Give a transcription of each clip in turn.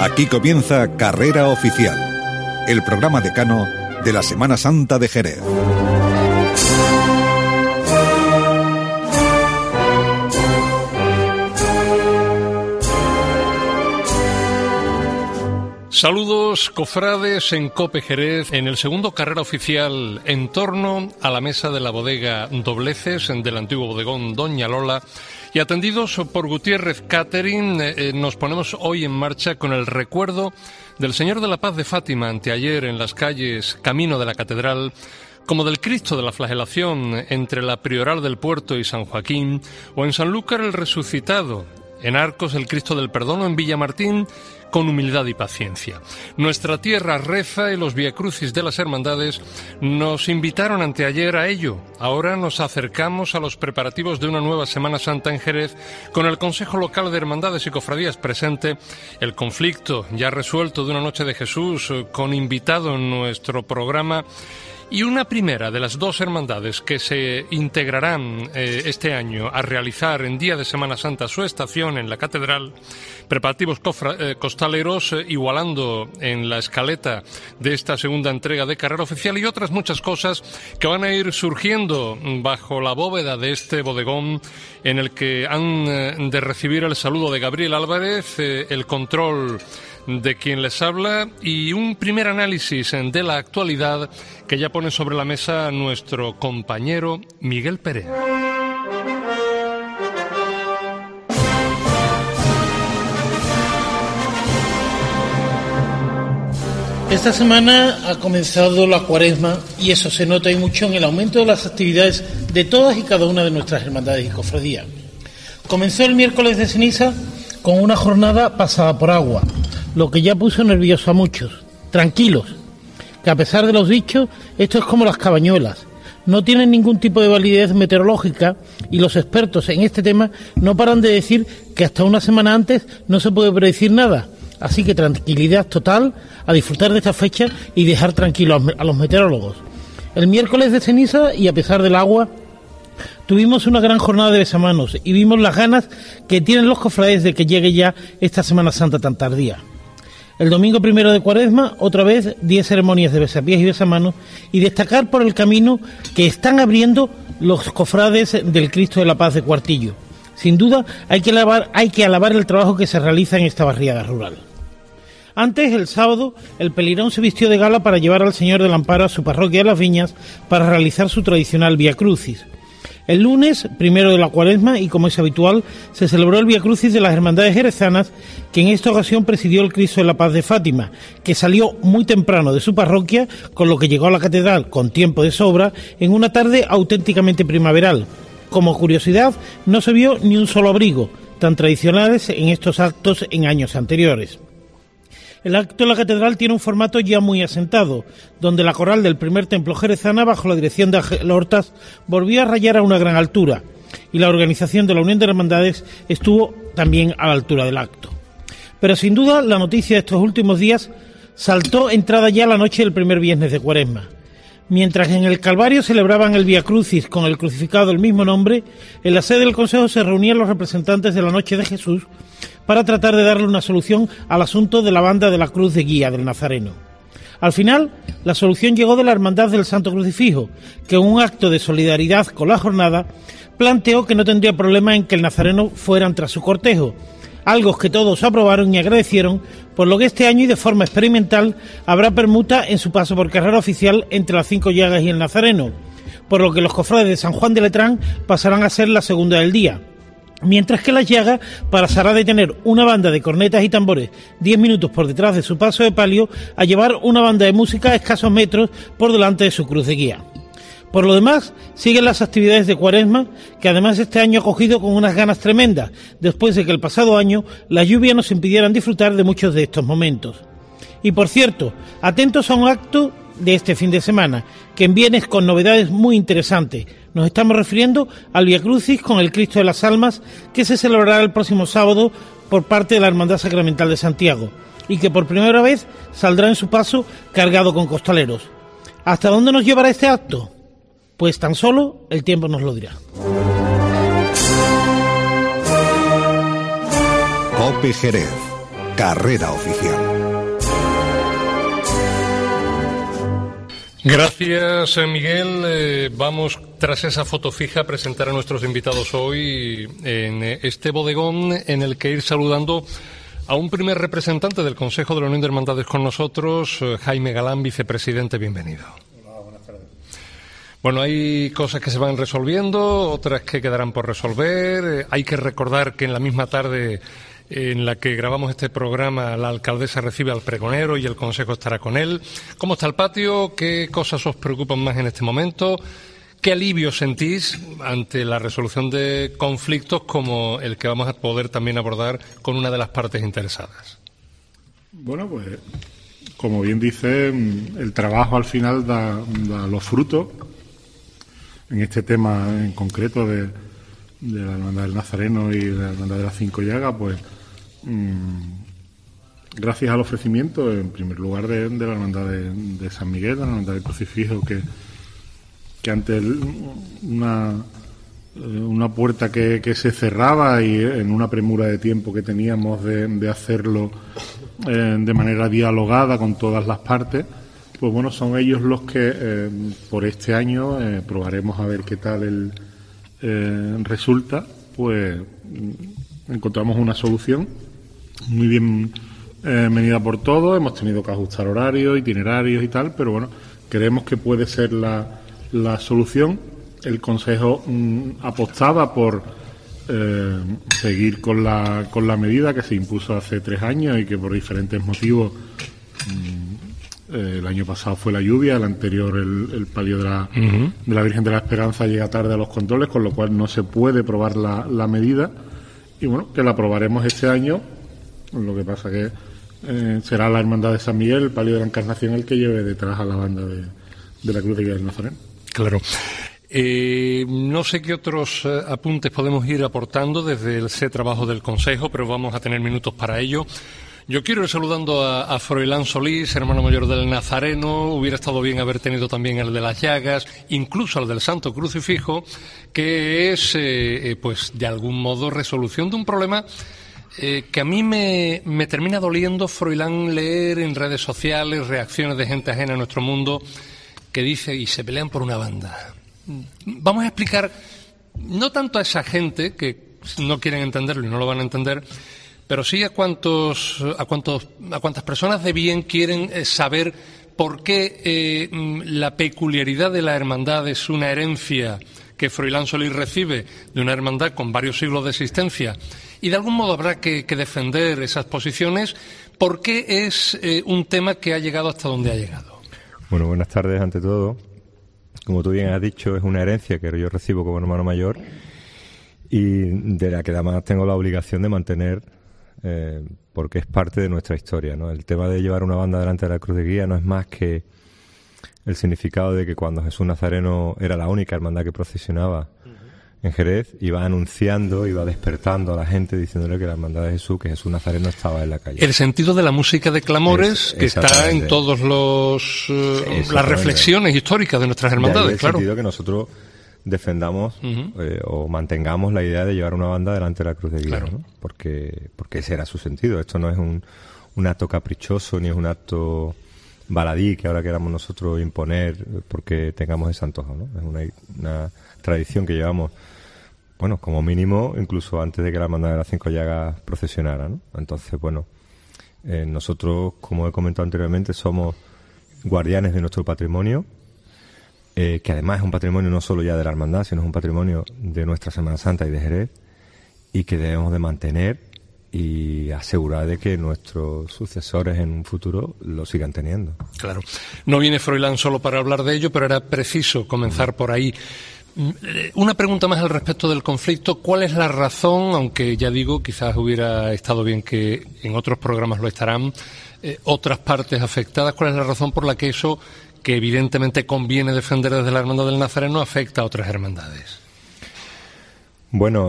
Aquí comienza Carrera Oficial, el programa decano de la Semana Santa de Jerez. Saludos, cofrades en COPE Jerez, en el segundo Carrera Oficial en torno a la mesa de la bodega Dobleces del antiguo bodegón Doña Lola, y atendidos por Gutiérrez Catering, nos ponemos hoy en marcha con el recuerdo del Señor de la Paz de Fátima, anteayer en las calles camino de la Catedral, como del Cristo de la Flagelación entre la Prioral del Puerto y San Joaquín, o en Sanlúcar el Resucitado, en Arcos el Cristo del Perdón, o en Villamartín con humildad y paciencia. Nuestra tierra reza y los viacrucis de las hermandades nos invitaron anteayer a ello. Ahora nos acercamos a los preparativos de una nueva Semana Santa en Jerez, con el Consejo Local de Hermandades y Cofradías presente, el conflicto ya resuelto de una Noche de Jesús con invitado en nuestro programa, y una primera de las dos hermandades que se integrarán este año a realizar en día de Semana Santa su estación en la Catedral, preparativos costaleros, igualando en la escaleta de esta segunda entrega de Carrera Oficial, y otras muchas cosas que van a ir surgiendo bajo la bóveda de este bodegón, en el que han de recibir el saludo de Gabriel Álvarez, el control de quien les habla, y un primer análisis de la actualidad que ya pone sobre la mesa nuestro compañero Miguel Pérez. Esta semana ha comenzado la Cuaresma, y eso se nota y mucho en el aumento de las actividades de todas y cada una de nuestras hermandades y cofradías. Comenzó el miércoles de ceniza con una jornada pasada por agua, lo que ya puso nervioso a muchos. Tranquilos, que a pesar de los dichos, esto es como las cabañuelas. No tienen ningún tipo de validez meteorológica, y los expertos en este tema no paran de decir que hasta una semana antes no se puede predecir nada. Así que tranquilidad total, a disfrutar de esta fecha y dejar tranquilos a los meteorólogos. El miércoles de ceniza, y a pesar del agua, tuvimos una gran jornada de besamanos y vimos las ganas que tienen los cofrades de que llegue ya esta Semana Santa tan tardía. El domingo primero de Cuaresma, otra vez 10 ceremonias de besapiés y besamanos, y destacar por el camino que están abriendo los cofrades del Cristo de la Paz de Cuartillo. Sin duda hay que alabar el trabajo que se realiza en esta barriada rural. Antes, el sábado, el Pelirón se vistió de gala para llevar al Señor del Amparo a su parroquia de Las Viñas para realizar su tradicional Vía Crucis. El lunes, primero de la Cuaresma, y como es habitual, se celebró el Vía Crucis de las Hermandades Jerezanas, que en esta ocasión presidió el Cristo de la Paz de Fátima, que salió muy temprano de su parroquia, con lo que llegó a la catedral con tiempo de sobra, en una tarde auténticamente primaveral. Como curiosidad, no se vio ni un solo abrigo, tan tradicionales en estos actos en años anteriores. El acto en la catedral tiene un formato ya muy asentado, donde la coral del primer templo jerezana, bajo la dirección de Ángel Hortas, volvió a rayar a una gran altura, y la organización de la Unión de Hermandades estuvo también a la altura del acto. Pero sin duda, la noticia de estos últimos días saltó entrada ya la noche del primer viernes de Cuaresma. Mientras en el Calvario celebraban el Vía Crucis con el crucificado del mismo nombre, en la sede del Consejo se reunían los representantes de la Noche de Jesús para tratar de darle una solución al asunto de la banda de la cruz de guía del Nazareno. Al final, la solución llegó de la Hermandad del Santo Crucifijo, que en un acto de solidaridad con la jornada planteó que no tendría problema en que el Nazareno fueran tras su cortejo, algo que todos aprobaron y agradecieron, por lo que este año y de forma experimental habrá permuta en su paso por Carrera Oficial entre las 5 llagas y el Nazareno, por lo que los cofrades de San Juan de Letrán pasarán a ser la segunda del día, mientras que las llagas pasará de tener una banda de cornetas y tambores 10 minutos por detrás de su paso de palio a llevar una banda de música a escasos metros por delante de su cruz de guía. Por lo demás, siguen las actividades de Cuaresma, que además este año ha cogido con unas ganas tremendas, después de que el pasado año las lluvias nos impidieran disfrutar de muchos de estos momentos. Y por cierto, atentos a un acto de este fin de semana, que viene con novedades muy interesantes. Nos estamos refiriendo al Vía Crucis con el Cristo de las Almas, que se celebrará el próximo sábado por parte de la Hermandad Sacramental de Santiago, y que por primera vez saldrá en su paso cargado con costaleros. ¿Hasta dónde nos llevará este acto? Pues tan solo el tiempo nos lo dirá. COPE Jerez. Carrera Oficial. Gracias, Miguel. Vamos, tras esa foto fija, a presentar a nuestros invitados hoy en este bodegón en el que ir saludando a un primer representante del Consejo de la Unión de Hermandades con nosotros, Jaime Galán, vicepresidente. Bienvenido. Hola, buenas tardes. Bueno, hay cosas que se van resolviendo, otras que quedarán por resolver. Hay que recordar que en la misma tarde en la que grabamos este programa, la alcaldesa recibe al pregonero y el consejo estará con él. ¿Cómo está el patio? ¿Qué cosas os preocupan más en este momento? ¿Qué alivio sentís ante la resolución de conflictos como el que vamos a poder también abordar con una de las partes interesadas? Bueno, pues como bien dice, el trabajo al final da los frutos. En este tema en concreto de la Hermandad del Nazareno y de la Hermandad de las Cinco Llagas, pues gracias al ofrecimiento, en primer lugar, de la Hermandad de San Miguel, de la Hermandad del Crucifijo, que ante una puerta que se cerraba y en una premura de tiempo que teníamos de hacerlo de manera dialogada con todas las partes, pues bueno, son ellos los que por este año probaremos a ver qué tal resulta. Pues encontramos una solución muy bien venida por todos. Hemos tenido que ajustar horarios, itinerarios y tal, pero bueno, creemos que puede ser la solución. El Consejo apostaba por seguir con la medida que se impuso hace 3 años y que por diferentes motivos, el año pasado fue la lluvia, el anterior el palio de la Virgen de la Esperanza llega tarde a los controles, con lo cual no se puede probar la medida, y bueno, que la aprobaremos este año. Lo que pasa que será la Hermandad de San Miguel, el palio de la Encarnación, el que lleve detrás a la banda de la Cruz de Guía del Nazareno. Claro. No sé qué otros apuntes podemos ir aportando desde ese trabajo del Consejo, pero vamos a tener minutos para ello. Yo quiero ir saludando a Froilán Solís, hermano mayor del Nazareno. Hubiera estado bien haber tenido también el de las Llagas, incluso el del Santo Crucifijo, que es, pues, de algún modo resolución de un problema que a mí me termina doliendo, Froilán, leer en redes sociales reacciones de gente ajena a nuestro mundo que dice y se pelean por una banda. Vamos a explicar, no tanto a esa gente que no quieren entenderlo y no lo van a entender, pero sí a cuántas personas de bien quieren saber por qué la peculiaridad de la hermandad es una herencia que Froilán Solís recibe de una hermandad con varios siglos de existencia, y de algún modo habrá que defender esas posiciones. ¿Por qué es un tema que ha llegado hasta donde ha llegado? Bueno, buenas tardes ante todo. Como tú bien has dicho, es una herencia que yo recibo como hermano mayor y de la que además tengo la obligación de mantener, porque es parte de nuestra historia, ¿no? El tema de llevar una banda delante de la cruz de guía no es más que el significado de que cuando Jesús Nazareno era la única hermandad que procesionaba en Jerez, iba anunciando, iba despertando a la gente diciéndole que la hermandad de Jesús, que Jesús Nazareno estaba en la calle. El sentido de la música de clamores que está en todos las reflexiones históricas de nuestras hermandades, el claro. El sentido que nosotros defendamos o mantengamos la idea de llevar una banda delante de la cruz de guía, claro, ¿no? Porque ese era su sentido. Esto no es un acto caprichoso ni es un acto baladí que ahora queramos nosotros imponer porque tengamos ese antojo, ¿no? Es una tradición que llevamos, bueno, como mínimo, incluso antes de que la Hermandad de las Cinco Llagas procesionara, ¿no? Entonces, bueno, nosotros, como he comentado anteriormente, somos guardianes de nuestro patrimonio, que además es un patrimonio no solo ya de la Hermandad, sino es un patrimonio de nuestra Semana Santa y de Jerez, y que debemos de mantener y asegurar de que nuestros sucesores en un futuro lo sigan teniendo. Claro. No viene Froilán solo para hablar de ello, pero era preciso comenzar por ahí. Una pregunta más al respecto del conflicto. ¿Cuál es la razón, aunque ya digo, quizás hubiera estado bien que en otros programas lo estarán, otras partes afectadas, cuál es la razón por la que eso, que evidentemente conviene defender desde la Hermandad del Nazareno, afecta a otras hermandades? Bueno,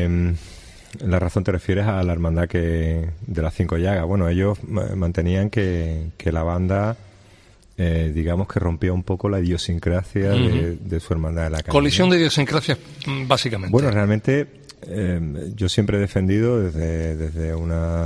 la razón te refieres a la hermandad de las Cinco Llagas. Bueno, ellos mantenían que la banda, digamos que rompía un poco la idiosincrasia de su hermandad de la calle. Colisión de idiosincrasias, básicamente. Bueno, realmente yo siempre he defendido desde una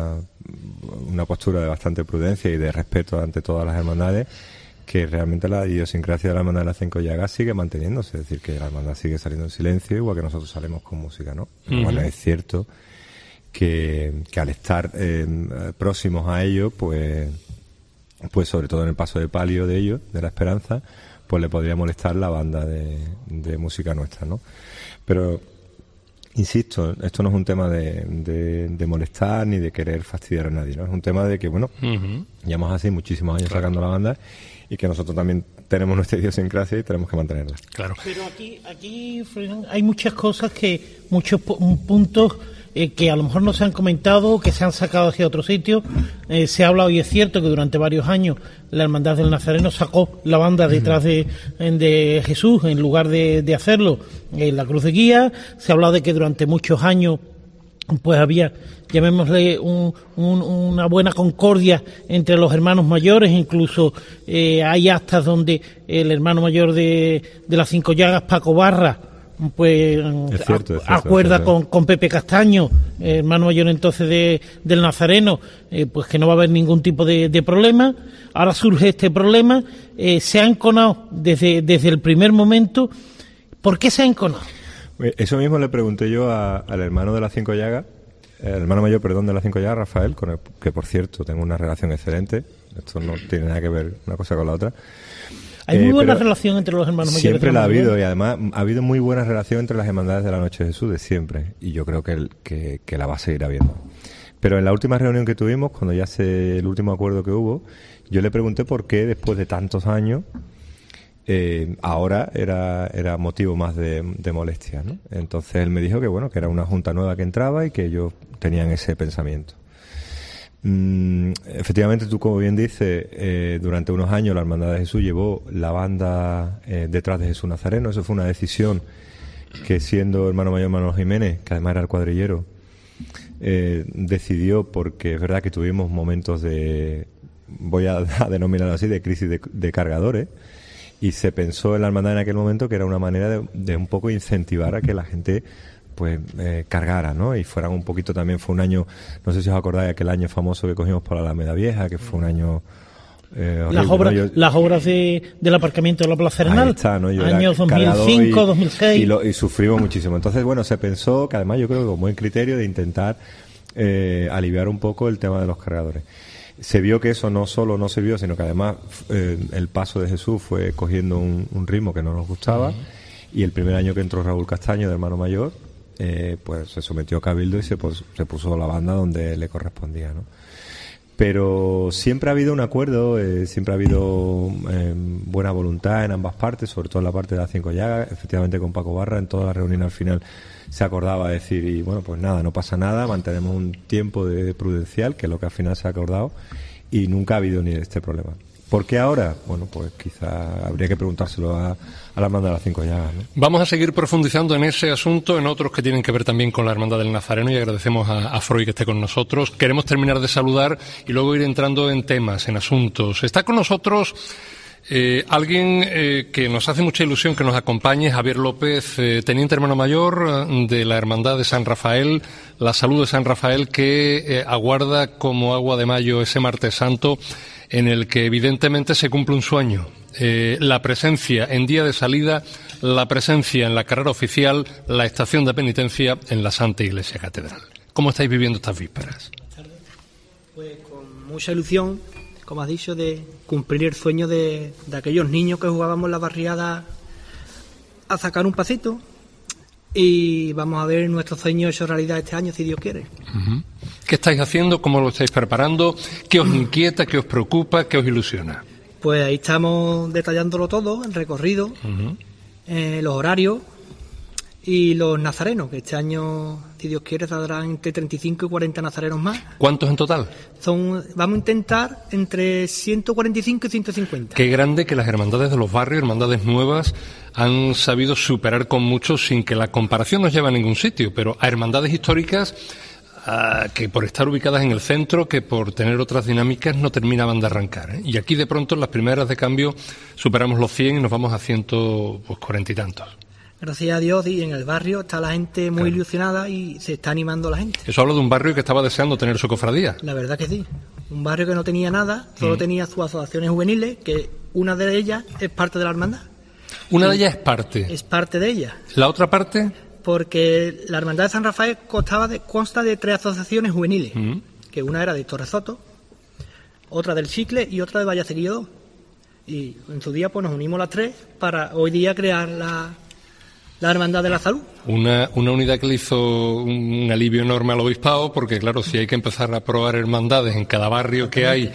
una postura de bastante prudencia y de respeto ante todas las hermandades, que realmente la idiosincrasia de la hermandad de las Cinco Llagas sigue manteniéndose, es decir, que la hermandad sigue saliendo en silencio, igual que nosotros salimos con música, ¿no? Pero bueno, es cierto que al estar próximos a ello, pues sobre todo en el paso de palio de ellos, de la Esperanza, pues le podría molestar la banda de música nuestra, ¿no? Pero insisto, esto no es un tema de molestar ni de querer fastidiar a nadie, ¿no? Es un tema de que, bueno, llevamos así muchísimos años sacando la banda y que nosotros también tenemos nuestra idiosincrasia y tenemos que mantenerla. Claro. Pero aquí hay muchas cosas muchos puntos que a lo mejor no se han comentado, que se han sacado hacia otro sitio. Se ha hablado, y es cierto, que durante varios años la Hermandad del Nazareno sacó la banda detrás de Jesús en lugar de hacerlo en la cruz de guía. Se ha hablado de que durante muchos años pues había, llamémosle, una buena concordia entre los hermanos mayores. Incluso hay actas donde el hermano mayor de las Cinco Llagas, Paco Barra, pues acuerda con Pepe Castaño, hermano mayor entonces del Nazareno, pues que no va a haber ningún tipo de problema. Ahora surge este problema, se ha enconado desde el primer momento. ¿Por qué se ha enconado? Eso mismo le pregunté yo al hermano de las Cinco Llagas, el hermano mayor, de las Cinco Llagas, Rafael, con el que por cierto tengo una relación excelente. Esto no tiene nada que ver una cosa con la otra. Hay muy buena relación entre los hermanos mayores. Siempre la ha habido, y además ha habido muy buena relación entre las hermandades de la Noche de Jesús de siempre, y yo creo que la va a seguir habiendo. Pero en la última reunión que tuvimos, cuando el último acuerdo que hubo, yo le pregunté por qué después de tantos años ahora era motivo más de molestia, ¿no? Entonces él me dijo que bueno, que era una junta nueva que entraba y que ellos tenían ese pensamiento. Efectivamente, tú como bien dices, durante unos años la Hermandad de Jesús llevó la banda detrás de Jesús Nazareno. Eso fue una decisión que, siendo hermano mayor Manuel Jiménez, que además era el cuadrillero, decidió, porque es verdad que tuvimos momentos voy a denominarlo así, de crisis de cargadores, y se pensó en la hermandad en aquel momento que era una manera de un poco incentivar a que la gente pues cargara, ¿no? Y fueran un poquito también. Fue un año, no sé si os acordáis, aquel año famoso que cogimos por la Alameda Vieja, que fue un año horrible, las obras del aparcamiento de la Plaza Arenal, ¿no? años 2005, 2006. Y sufrimos muchísimo. Entonces, bueno, se pensó que además, yo creo que con buen criterio, de intentar aliviar un poco el tema de los cargadores. Se vio que eso no solo no sirvió, sino que además el paso de Jesús fue cogiendo un ritmo que no nos gustaba. Y el primer año que entró Raúl Castaño, de hermano mayor, pues se sometió a Cabildo y se puso la banda donde le correspondía, ¿no? Pero siempre ha habido un acuerdo, siempre ha habido buena voluntad en ambas partes, sobre todo en la parte de las Cinco Llagas. Efectivamente, con Paco Barra, en toda la reunión al final se acordaba decir, y bueno, pues nada, no pasa nada, mantenemos un tiempo de prudencial, que es lo que al final se ha acordado, y nunca ha habido ni este problema. ¿Por qué ahora? Bueno, pues quizá habría que preguntárselo a la Hermandad de las Cinco Llagas, ¿no? Vamos a seguir profundizando en ese asunto, en otros que tienen que ver también con la Hermandad del Nazareno, y agradecemos a Freud que esté con nosotros. Queremos terminar de saludar y luego ir entrando en temas, en asuntos. Está con nosotros alguien que nos hace mucha ilusión que nos acompañe, Javier López, teniente hermano mayor de la Hermandad de San Rafael, la Salud de San Rafael, que aguarda como agua de mayo ese martes santo, en el que evidentemente se cumple un sueño. La presencia en día de salida, la presencia en la carrera oficial, la estación de penitencia en la Santa Iglesia Catedral. ¿Cómo estáis viviendo estas vísperas? Pues con mucha ilusión, como has dicho, de cumplir el sueño de aquellos niños que jugábamos en la barriada a sacar un pasito, y vamos a ver nuestro sueño hecho realidad este año, si Dios quiere. ¿Qué estáis haciendo? ¿Cómo lo estáis preparando? ¿Qué os inquieta? ¿Qué os preocupa? ¿Qué os ilusiona? Pues ahí estamos detallándolo todo, el recorrido, los horarios y los nazarenos, que este año, si Dios quiere, saldrán entre 35 y 40 nazarenos más. ¿Cuántos en total? Vamos a intentar entre 145 y 150. Qué grande que las hermandades de los barrios, hermandades nuevas, han sabido superar con mucho, sin que la comparación nos lleve a ningún sitio, pero a hermandades históricas que por estar ubicadas en el centro, que por tener otras dinámicas no terminaban de arrancar, ¿eh? Y aquí de pronto en las primeras de cambio superamos los 100 y nos vamos a 140 y tantos. Gracias a Dios, y en el barrio está la gente muy ilusionada y se está animando la gente. Eso habla de un barrio que estaba deseando tener su cofradía. La verdad que sí. Un barrio que no tenía nada, solo tenía sus asociaciones juveniles, que una de ellas es parte de la hermandad. Una de ellas es parte. Es parte de ella. ¿La otra parte? Porque la hermandad de San Rafael consta de 3 asociaciones juveniles, que una era de Torresoto, otra del Chicle y otra de Vallacequillo 2. Y en su día pues nos unimos las 3 para hoy día crear la Hermandad de la Salud. Una unidad que le hizo un alivio enorme al obispado, porque claro, si hay que empezar a probar hermandades en cada barrio que hay,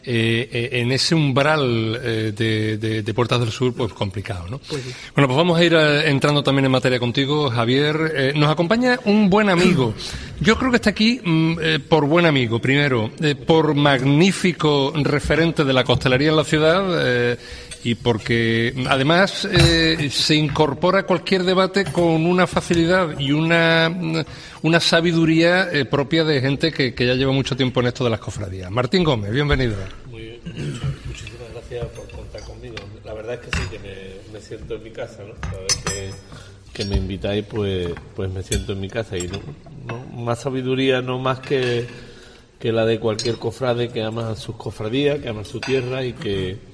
en ese umbral de Puertas del Sur, pues complicado, ¿no? Pues sí. Bueno, pues vamos a ir entrando también en materia contigo, Javier. Nos acompaña un buen amigo. Yo creo que está aquí por buen amigo, primero, por magnífico referente de la costelería en la ciudad, y porque además se incorpora a cualquier debate con una facilidad y una sabiduría propia de gente que ya lleva mucho tiempo en esto de las cofradías. Martín Gómez, bienvenido. Muy bien, muchísimas gracias por contar conmigo. La verdad es que sí, que me siento en mi casa, ¿no? Cada vez que me invitáis, pues me siento en mi casa y no más sabiduría, no más que la de cualquier cofrade que ama sus cofradías, que ama su tierra y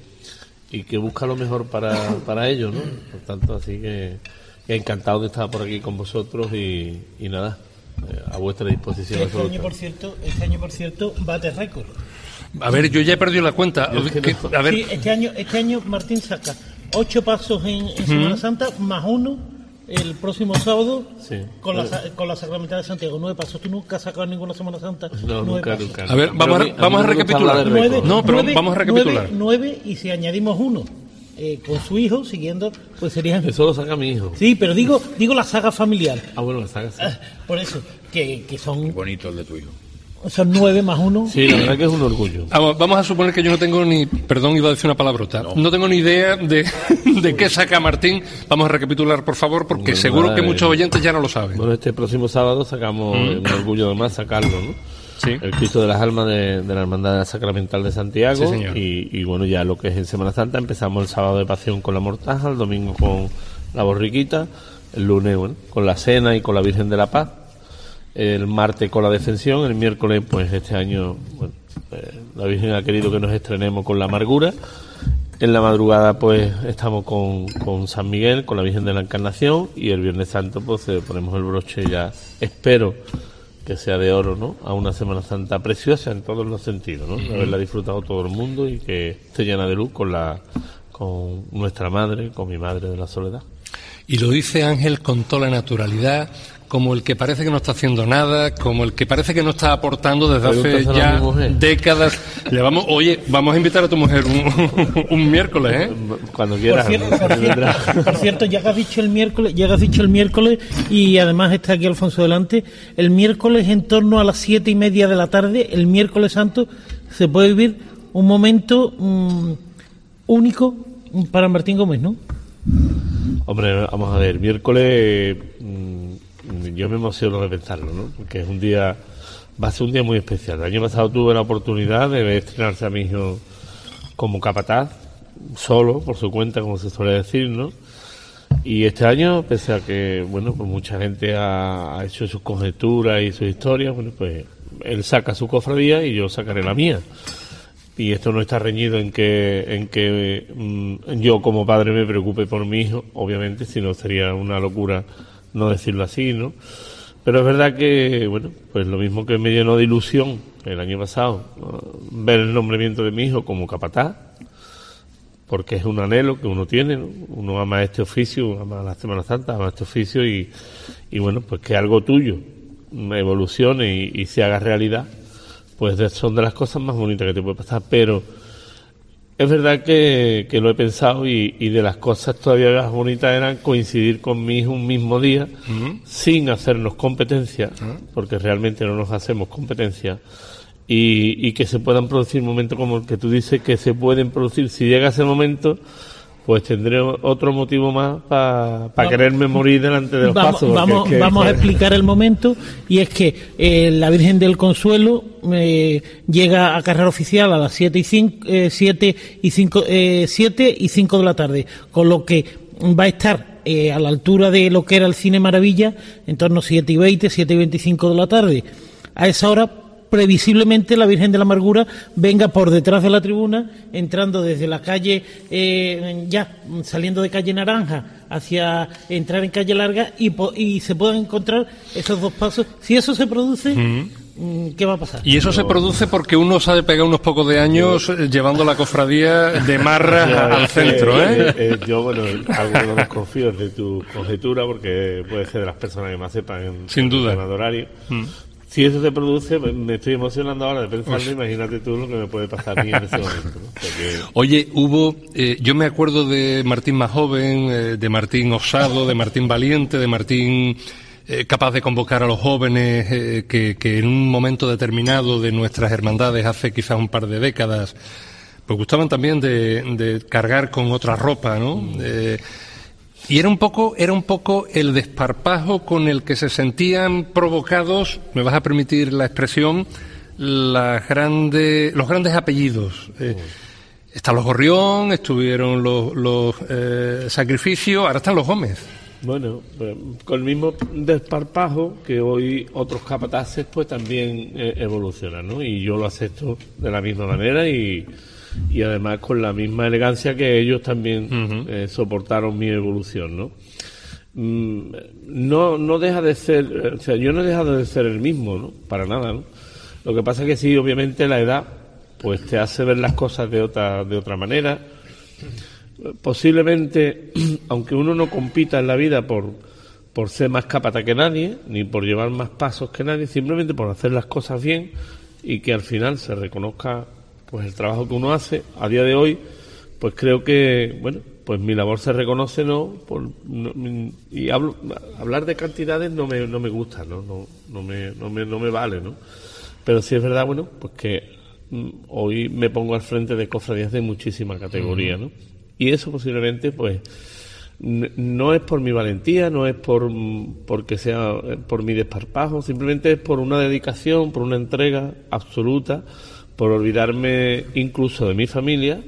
que busca lo mejor para ellos, ¿no? Por tanto, así que encantado de estar por aquí con vosotros y nada, a vuestra disposición. Este año, por cierto, bate récord. A ver, yo ya he perdido la cuenta. A ver. Sí, este año Martín saca 8 pasos en Semana Santa, más 1 el próximo sábado, sí, con la Sacramental de Santiago. 9 pasos. ¿Tú nunca has sacado ninguna Semana Santa? No, nunca. A ver, vamos a recapitular. 9, vamos a recapitular. 9 y si añadimos 1 con su hijo, siguiendo, pues serían... Eso lo saca mi hijo. Sí, pero digo la saga familiar. Ah, bueno, la saga sí. Por eso, que son... Qué bonito el de tu hijo. Son 9 más 1. Sí, la verdad que es un orgullo. Vamos a suponer que yo no tengo perdón, iba a decir una palabrota. No tengo ni idea de qué saca Martín. Vamos a recapitular, por favor, porque seguro que muchos oyentes ya no lo saben. Bueno, este próximo sábado sacamos un orgullo de más sacarlo, ¿no? Sí. El Cristo de las Almas de la Hermandad de la Sacramental de Santiago. Sí, señor. Y bueno, ya lo que es en Semana Santa, empezamos el sábado de Pasión con la Mortaja, el domingo con la Borriquita, el lunes, bueno, con la Cena y con la Virgen de la Paz. El martes con la Defensión, el miércoles, pues este año, bueno, la Virgen ha querido que nos estrenemos con la Amargura. En la madrugada, pues estamos con San Miguel, con la Virgen de la Encarnación, y el Viernes Santo, pues ponemos el broche ya, espero que sea de oro, ¿no? A una Semana Santa preciosa en todos los sentidos, ¿no? De haberla disfrutado todo el mundo y que esté llena de luz con nuestra madre, con mi madre de la Soledad. Y lo dice Ángel con toda la naturalidad, como el que parece que no está haciendo nada, como el que parece que no está aportando desde hace ya décadas. Vamos a invitar a tu mujer un miércoles, ¿eh? Cuando quieras. Por cierto, ya que has dicho el miércoles, y además está aquí Alfonso delante, el miércoles en torno a las 7:30 de la tarde, el miércoles santo, se puede vivir un momento único para Martín Gómez, ¿no? Hombre, vamos a ver, miércoles yo me emociono de pensarlo, ¿no? Porque va a ser un día muy especial. El año pasado tuve la oportunidad de ver estrenarse a mi hijo como capataz, solo, por su cuenta, como se suele decir, ¿no? Y este año, pese a que, bueno, pues mucha gente ha hecho sus conjeturas y sus historias, bueno, pues él saca su cofradía y yo sacaré la mía. Y esto no está reñido en que yo como padre me preocupe por mi hijo, obviamente, si no sería una locura no decirlo así, ¿no? Pero es verdad que, bueno, pues lo mismo que me llenó de ilusión el año pasado, ver el nombramiento de mi hijo como capataz, porque es un anhelo que uno tiene, ¿no? Uno ama este oficio, ama la Semana Santa, ama este oficio y bueno, pues que algo tuyo evolucione y se haga realidad, pues son de las cosas más bonitas que te puede pasar. Pero es verdad que lo he pensado y de las cosas todavía más bonitas eran coincidir con mi hijo un mismo día, sin hacernos competencia, porque realmente no nos hacemos competencia, y que se puedan producir momentos como el que tú dices que se pueden producir. Si llega ese momento, pues tendré otro motivo más para quererme morir delante de los pasos. Vamos a explicar el momento, y es que la Virgen del Consuelo llega a carrera oficial a las 7 y 5 de la tarde, con lo que va a estar a la altura de lo que era el Cine Maravilla, en torno a 7:20, 7:25 de la tarde. A esa hora, previsiblemente, la Virgen de la Amargura venga por detrás de la tribuna, entrando desde la calle, saliendo de calle Naranja hacia entrar en calle Larga, y se puedan encontrar esos dos pasos. Si eso se produce, ¿qué va a pasar? Y eso se produce porque uno sabe pegar unos pocos de años llevando la cofradía de Marra al centro, ¿eh? Yo, bueno, algo no desconfío de tu conjetura, porque puede ser de las personas que más sepan sin duda el tema de horario. Si eso se produce, me estoy emocionando ahora de pensarlo. Imagínate tú lo que me puede pasar a mí en ese momento, ¿no? Porque... Oye, yo me acuerdo de Martín más joven, de Martín osado, de Martín valiente, de Martín capaz de convocar a los jóvenes, que en un momento determinado de nuestras hermandades, hace quizás un par de décadas, pues gustaban también de cargar con otra ropa, ¿no? Y era un poco el desparpajo con el que se sentían provocados, me vas a permitir la expresión, los grandes apellidos. Están los Gorrión, estuvieron los Sacrificios, ahora están los Gómez. Bueno, con el mismo desparpajo que hoy otros capataces pues también evolucionan, ¿no? Y yo lo acepto de la misma manera y además con la misma elegancia que ellos también soportaron mi evolución, ¿no? No deja de ser, o sea, yo no he dejado de ser el mismo, ¿no? Para nada, ¿no? Lo que pasa es que sí, obviamente la edad pues te hace ver las cosas de otra manera. Posiblemente, aunque uno no compita en la vida por ser más capata que nadie, ni por llevar más pasos que nadie, simplemente por hacer las cosas bien y que al final se reconozca pues el trabajo que uno hace. A día de hoy, pues creo que, bueno, pues mi labor se reconoce, y hablar de cantidades no me gusta, no me vale, ¿no? Pero sí es verdad, bueno, pues que hoy me pongo al frente de cofradías de muchísima categoría, ¿no? Y eso posiblemente, pues, no es por mi valentía, no es porque sea por mi desparpajo, simplemente es por una dedicación, por una entrega absoluta, por olvidarme incluso de mi familia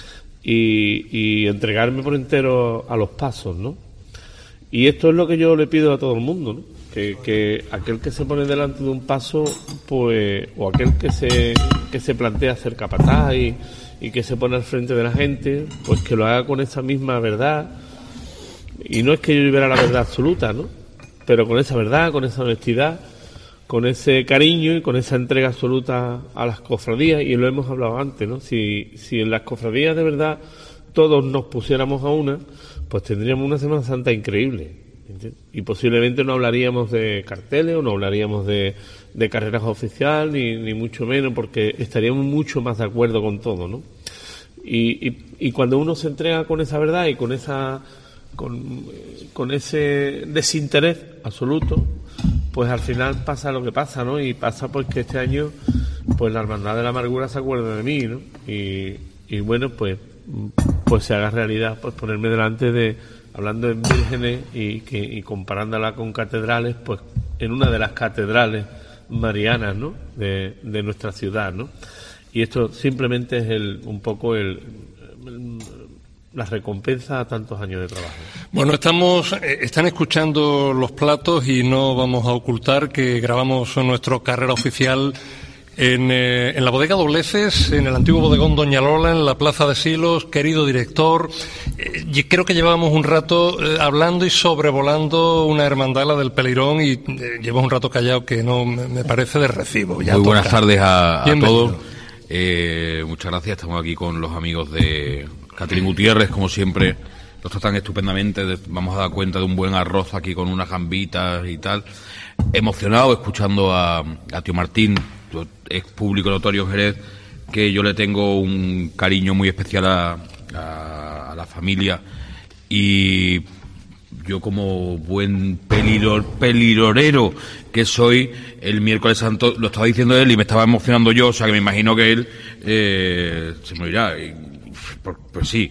y entregarme por entero a los pasos, ¿no? Y esto es lo que yo le pido a todo el mundo, ¿no? Que aquel que se pone delante de un paso, pues, o aquel que se plantea ser capataz y que se pone al frente de la gente, pues que lo haga con esa misma verdad. Y no es que yo llevara la verdad absoluta, ¿no? Pero con esa verdad, con esa honestidad, con ese cariño y con esa entrega absoluta a las cofradías. Y lo hemos hablado antes, ¿no? Si en las cofradías de verdad todos nos pusiéramos a una, pues tendríamos una Semana Santa increíble, ¿entiendes? Y posiblemente no hablaríamos de carteles o no hablaríamos de carreras oficiales, ni mucho menos, porque estaríamos mucho más de acuerdo con todo, ¿no? Y cuando uno se entrega con esa verdad y con ese desinterés absoluto, pues al final pasa lo que pasa, ¿no? Y pasa pues que este año pues la Hermandad de la Amargura se acuerda de mí, ¿no? Y bueno, pues se haga realidad pues ponerme delante de, hablando en vírgenes y comparándola con catedrales, pues en una de las catedrales marianas, ¿no? de nuestra ciudad, ¿no? Y esto simplemente es un poco la recompensa a tantos años de trabajo. Bueno, están escuchando los platos y no vamos a ocultar que grabamos nuestro carrera oficial en la bodega Dobleces, en el antiguo bodegón Doña Lola, en la Plaza de Silos. Querido director, creo que llevábamos un rato hablando y sobrevolando una hermandad, la del Peleirón, y llevas un rato callado que no me parece de recibo. Ya muy buenas tardes a todos. Muchas gracias. Estamos aquí con los amigos de Catherine Gutiérrez, como siempre. Nos tratan estupendamente. Vamos a dar cuenta de un buen arroz aquí con unas gambitas y tal. Emocionado escuchando a tío Martín, ex público notorio Jerez, que yo le tengo un cariño muy especial a la familia, y yo como buen pelirorero que soy, el miércoles santo lo estaba diciendo él y me estaba emocionando yo, o sea que me imagino que él se me dirá, pues sí,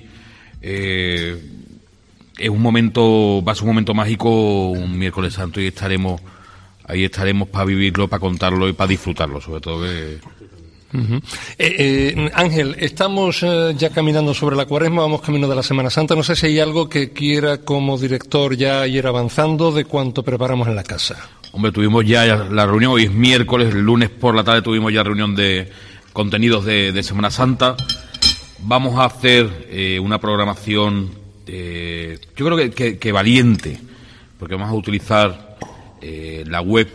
es un momento, va a ser un momento mágico, un miércoles santo, y ahí estaremos para vivirlo, para contarlo y para disfrutarlo, sobre todo que Ángel, estamos ya caminando sobre la Cuaresma, vamos camino de la Semana Santa. No sé si hay algo que quiera como director ya ir avanzando de cuánto preparamos en la casa. Hombre, tuvimos ya la reunión, hoy es miércoles, el lunes por la tarde tuvimos ya reunión de contenidos de Semana Santa. Vamos a hacer una programación, yo creo que valiente, porque vamos a utilizar la web.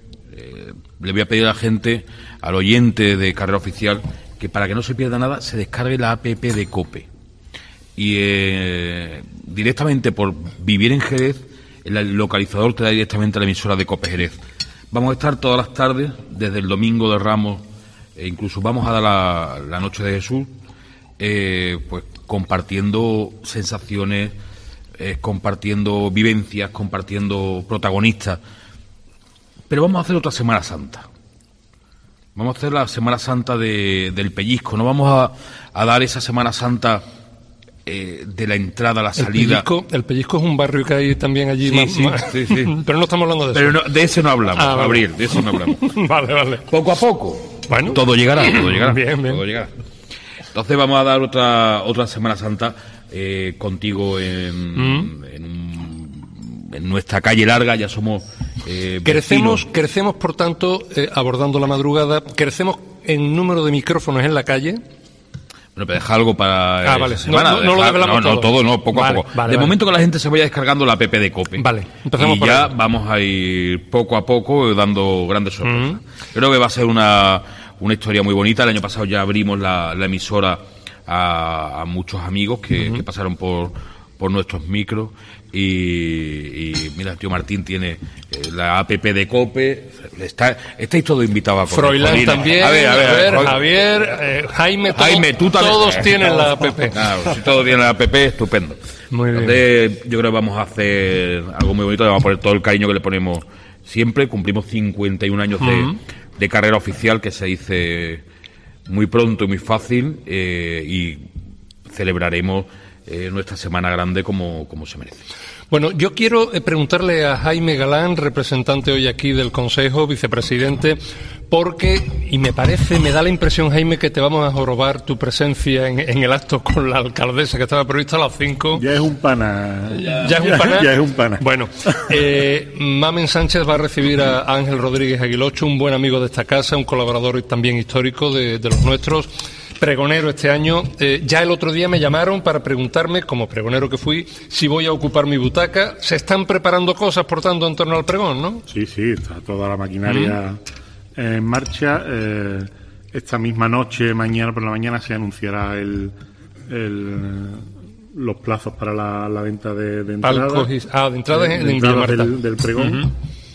Le voy a pedir a la gente, al oyente de Carrera Oficial, que para que no se pierda nada, se descargue la app de COPE. Y directamente por vivir en Jerez, el localizador te da directamente a la emisora de COPE Jerez. Vamos a estar todas las tardes, desde el Domingo de Ramos, e incluso vamos a dar la Noche de Jesús, pues compartiendo sensaciones, compartiendo vivencias, compartiendo protagonistas. Pero vamos a hacer otra Semana Santa. Vamos a hacer la Semana Santa del pellizco. No vamos a dar esa Semana Santa de la entrada a la salida. El pellizco es un barrio que hay también allí. Sí. Pero no estamos hablando de eso. Pero de ese no hablamos, Gabriel, de eso no hablamos. Vale. Poco a poco. Bueno, todo llegará. Bien. Todo llegará. Entonces vamos a dar otra Semana Santa contigo en nuestra calle larga. Ya somos crecemos por tanto, abordando la madrugada, crecemos en número de micrófonos en la calle. Bueno, pero deja algo para vale. semana. No lo desvelamos todo. Poco a poco. Vale. Momento que la gente se vaya descargando la app de COPE. Vale, empezamos y por ya ahí. Vamos a ir poco a poco dando grandes sorpresas. Creo que va a ser una historia muy bonita. El año pasado ya abrimos la emisora a muchos amigos que pasaron por nuestros micros y mira, el tío Martín tiene la app de COPE. Estáis todos invitados a comer. Froilán también, a ver, Javier, Jaime, tú también. Todos tienen la app. Claro, si todos tienen la app, estupendo. Muy bien. Entonces, yo creo que vamos a hacer algo muy bonito, le vamos a poner todo el cariño que le ponemos siempre. Cumplimos 51 años de carrera oficial, que se dice muy pronto y muy fácil, y celebraremos nuestra semana grande como se merece. Bueno, yo quiero preguntarle a Jaime Galán, representante hoy aquí del Consejo, vicepresidente, porque, y me da la impresión, Jaime, que te vamos a jorobar tu presencia en el acto con la alcaldesa, que estaba prevista a las 5. Ya es un pana. ¿Ya es un pana? Bueno, Mamen Sánchez va a recibir a Ángel Rodríguez Aguilocho, un buen amigo de esta casa, un colaborador también histórico de los nuestros. Pregonero este año. Ya el otro día me llamaron para preguntarme, como pregonero que fui, si voy a ocupar mi butaca. Se están preparando cosas, por tanto, en torno al pregón, ¿no? Sí, está toda la maquinaria en marcha. Esta misma noche, mañana por la mañana, se anunciará los plazos para la venta de entradas. De entradas en Villamarta. Del pregón.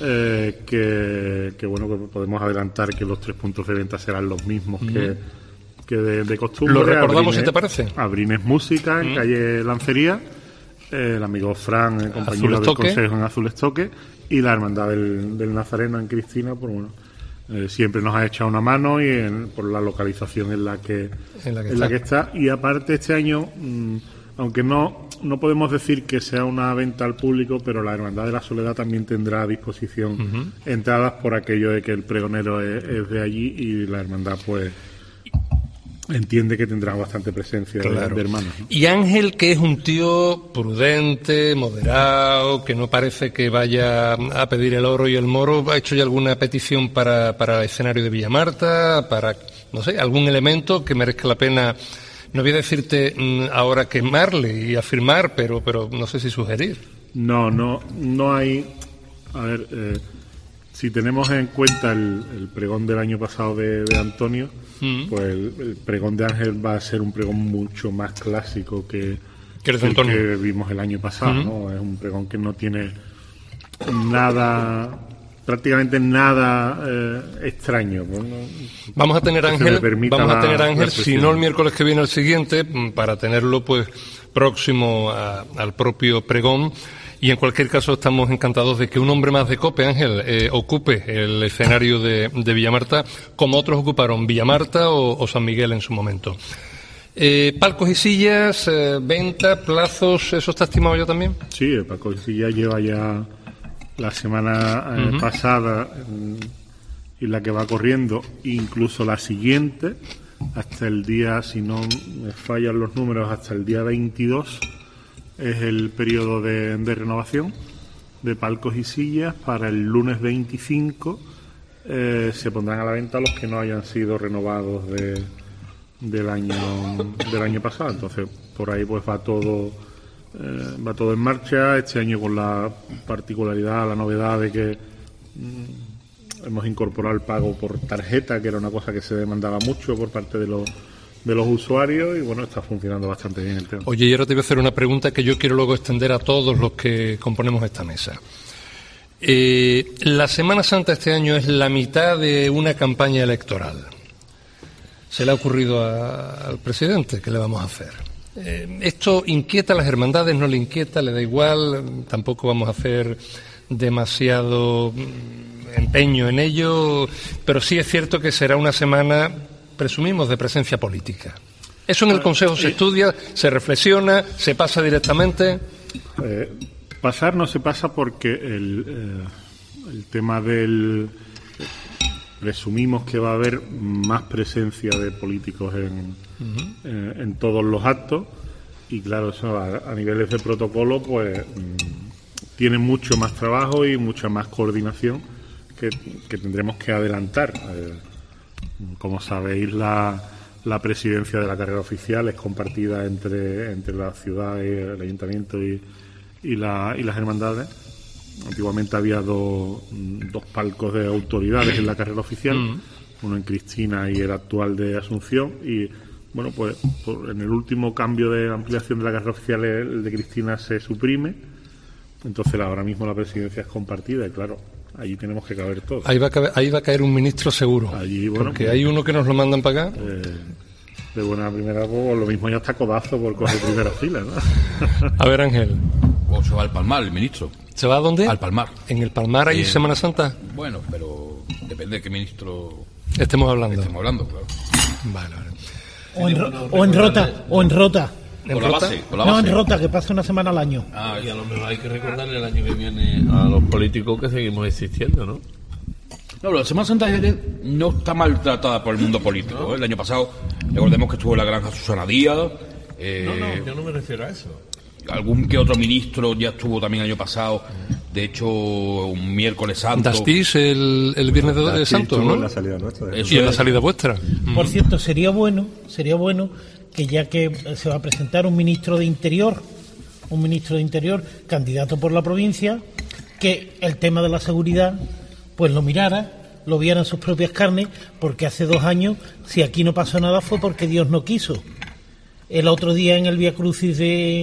Que bueno, que podemos adelantar que los 3 puntos de venta serán los mismos que de costumbre. Lo recordamos, si te parece. Abrines Música, en calle Lancería, el amigo Fran, compañero del Consejo en Azul Estoque, y la Hermandad del Nazareno en Cristina, pues bueno, siempre nos ha echado una mano y por la localización en la que está. Y aparte este año, aunque no podemos decir que sea una venta al público, pero la Hermandad de la Soledad también tendrá a disposición entradas por aquello de que el pregonero es de allí y la Hermandad pues entiende que tendrá bastante presencia de hermanos, ¿no? Y Ángel, que es un tío prudente, moderado, que no parece que vaya a pedir el oro y el moro, ¿ha hecho ya alguna petición para el escenario de Villamarta, para, no sé, algún elemento que merezca la pena? No voy a decirte ahora quemarle y afirmar, pero no sé si sugerir. No hay. A ver, si tenemos en cuenta el pregón del año pasado de Antonio, pues el pregón de Ángel va a ser un pregón mucho más clásico que el que vimos el año pasado, ¿no? Es un pregón que no tiene prácticamente nada extraño, ¿no? Vamos a tener Ángel, si no el miércoles que viene, el siguiente, para tenerlo pues próximo al propio pregón. Y en cualquier caso estamos encantados de que un hombre más de COPE, Ángel, ocupe el escenario de Villamarta, como otros ocuparon Villamarta o San Miguel en su momento. Palcos y sillas, venta, plazos, ¿eso está estimado ya también? Sí, el palco y sillas lleva ya la semana pasada y la que va corriendo, incluso la siguiente, hasta el día, si no me fallan los números, hasta el día 22 es el periodo de renovación de palcos y sillas. Para el lunes 25 se pondrán a la venta los que no hayan sido renovados del año pasado. Entonces por ahí pues va todo en marcha. Este año con la particularidad, la novedad de que hemos incorporado el pago por tarjeta, que era una cosa que se demandaba mucho por parte de los usuarios, y bueno, está funcionando bastante bien el tema. Oye, y ahora te voy a hacer una pregunta que yo quiero luego extender a todos los que componemos esta mesa. La Semana Santa este año es la mitad de una campaña electoral. Se le ha ocurrido al presidente, ¿qué le vamos a hacer? ¿Esto inquieta a las hermandades? ¿No le inquieta? ¿Le da igual? Tampoco vamos a hacer demasiado empeño en ello, pero sí es cierto que será una semana, presumimos, de presencia política. ¿Eso en el Consejo se estudia, se reflexiona, se pasa directamente? Pasar no se pasa porque el tema del... presumimos que va a haber más presencia de políticos en todos los actos, y claro, eso a niveles de protocolo pues tiene mucho más trabajo y mucha más coordinación que tendremos que adelantar. Como sabéis, la presidencia de la carrera oficial es compartida entre la ciudad y el ayuntamiento y las hermandades. Antiguamente había dos palcos de autoridades en la carrera oficial, uno en Cristina y el actual de Asunción, y bueno, pues en el último cambio de ampliación de la carrera oficial, el de Cristina se suprime. Entonces ahora mismo la presidencia es compartida y claro, allí tenemos que caber todos. Ahí va a caer un ministro seguro. Allí, bueno, porque hay uno que nos lo mandan para acá. De buena primera, pues, lo mismo ya está codazo por coger primera fila, ¿no? A ver, Ángel. O se va al Palmar el ministro. ¿Se va a dónde? Al Palmar. ¿En el Palmar hay Semana Santa? Bueno, pero depende de qué ministro estemos hablando, claro. Vale. O en Rota. Con la base. No, en Rota, que pasa una semana al año. Y a lo mejor hay que recordarle el año que viene a los políticos que seguimos existiendo, ¿no? No, la Semana Santa de Jerez no está maltratada por el mundo político. ¿No? El año pasado, recordemos que estuvo en la granja Susana Díaz. No, yo no me refiero a eso. Algún que otro ministro ya estuvo también el año pasado. De hecho, un miércoles santo. Dastís el viernes de Santo, ¿no? En la salida nuestra. Y en la salida vuestra. Por cierto, sería bueno que ya que se va a presentar un ministro de Interior, candidato por la provincia, que el tema de la seguridad pues lo mirara, lo viera en sus propias carnes, porque hace 2 años, si aquí no pasó nada, fue porque Dios no quiso. El otro día en el Vía Crucis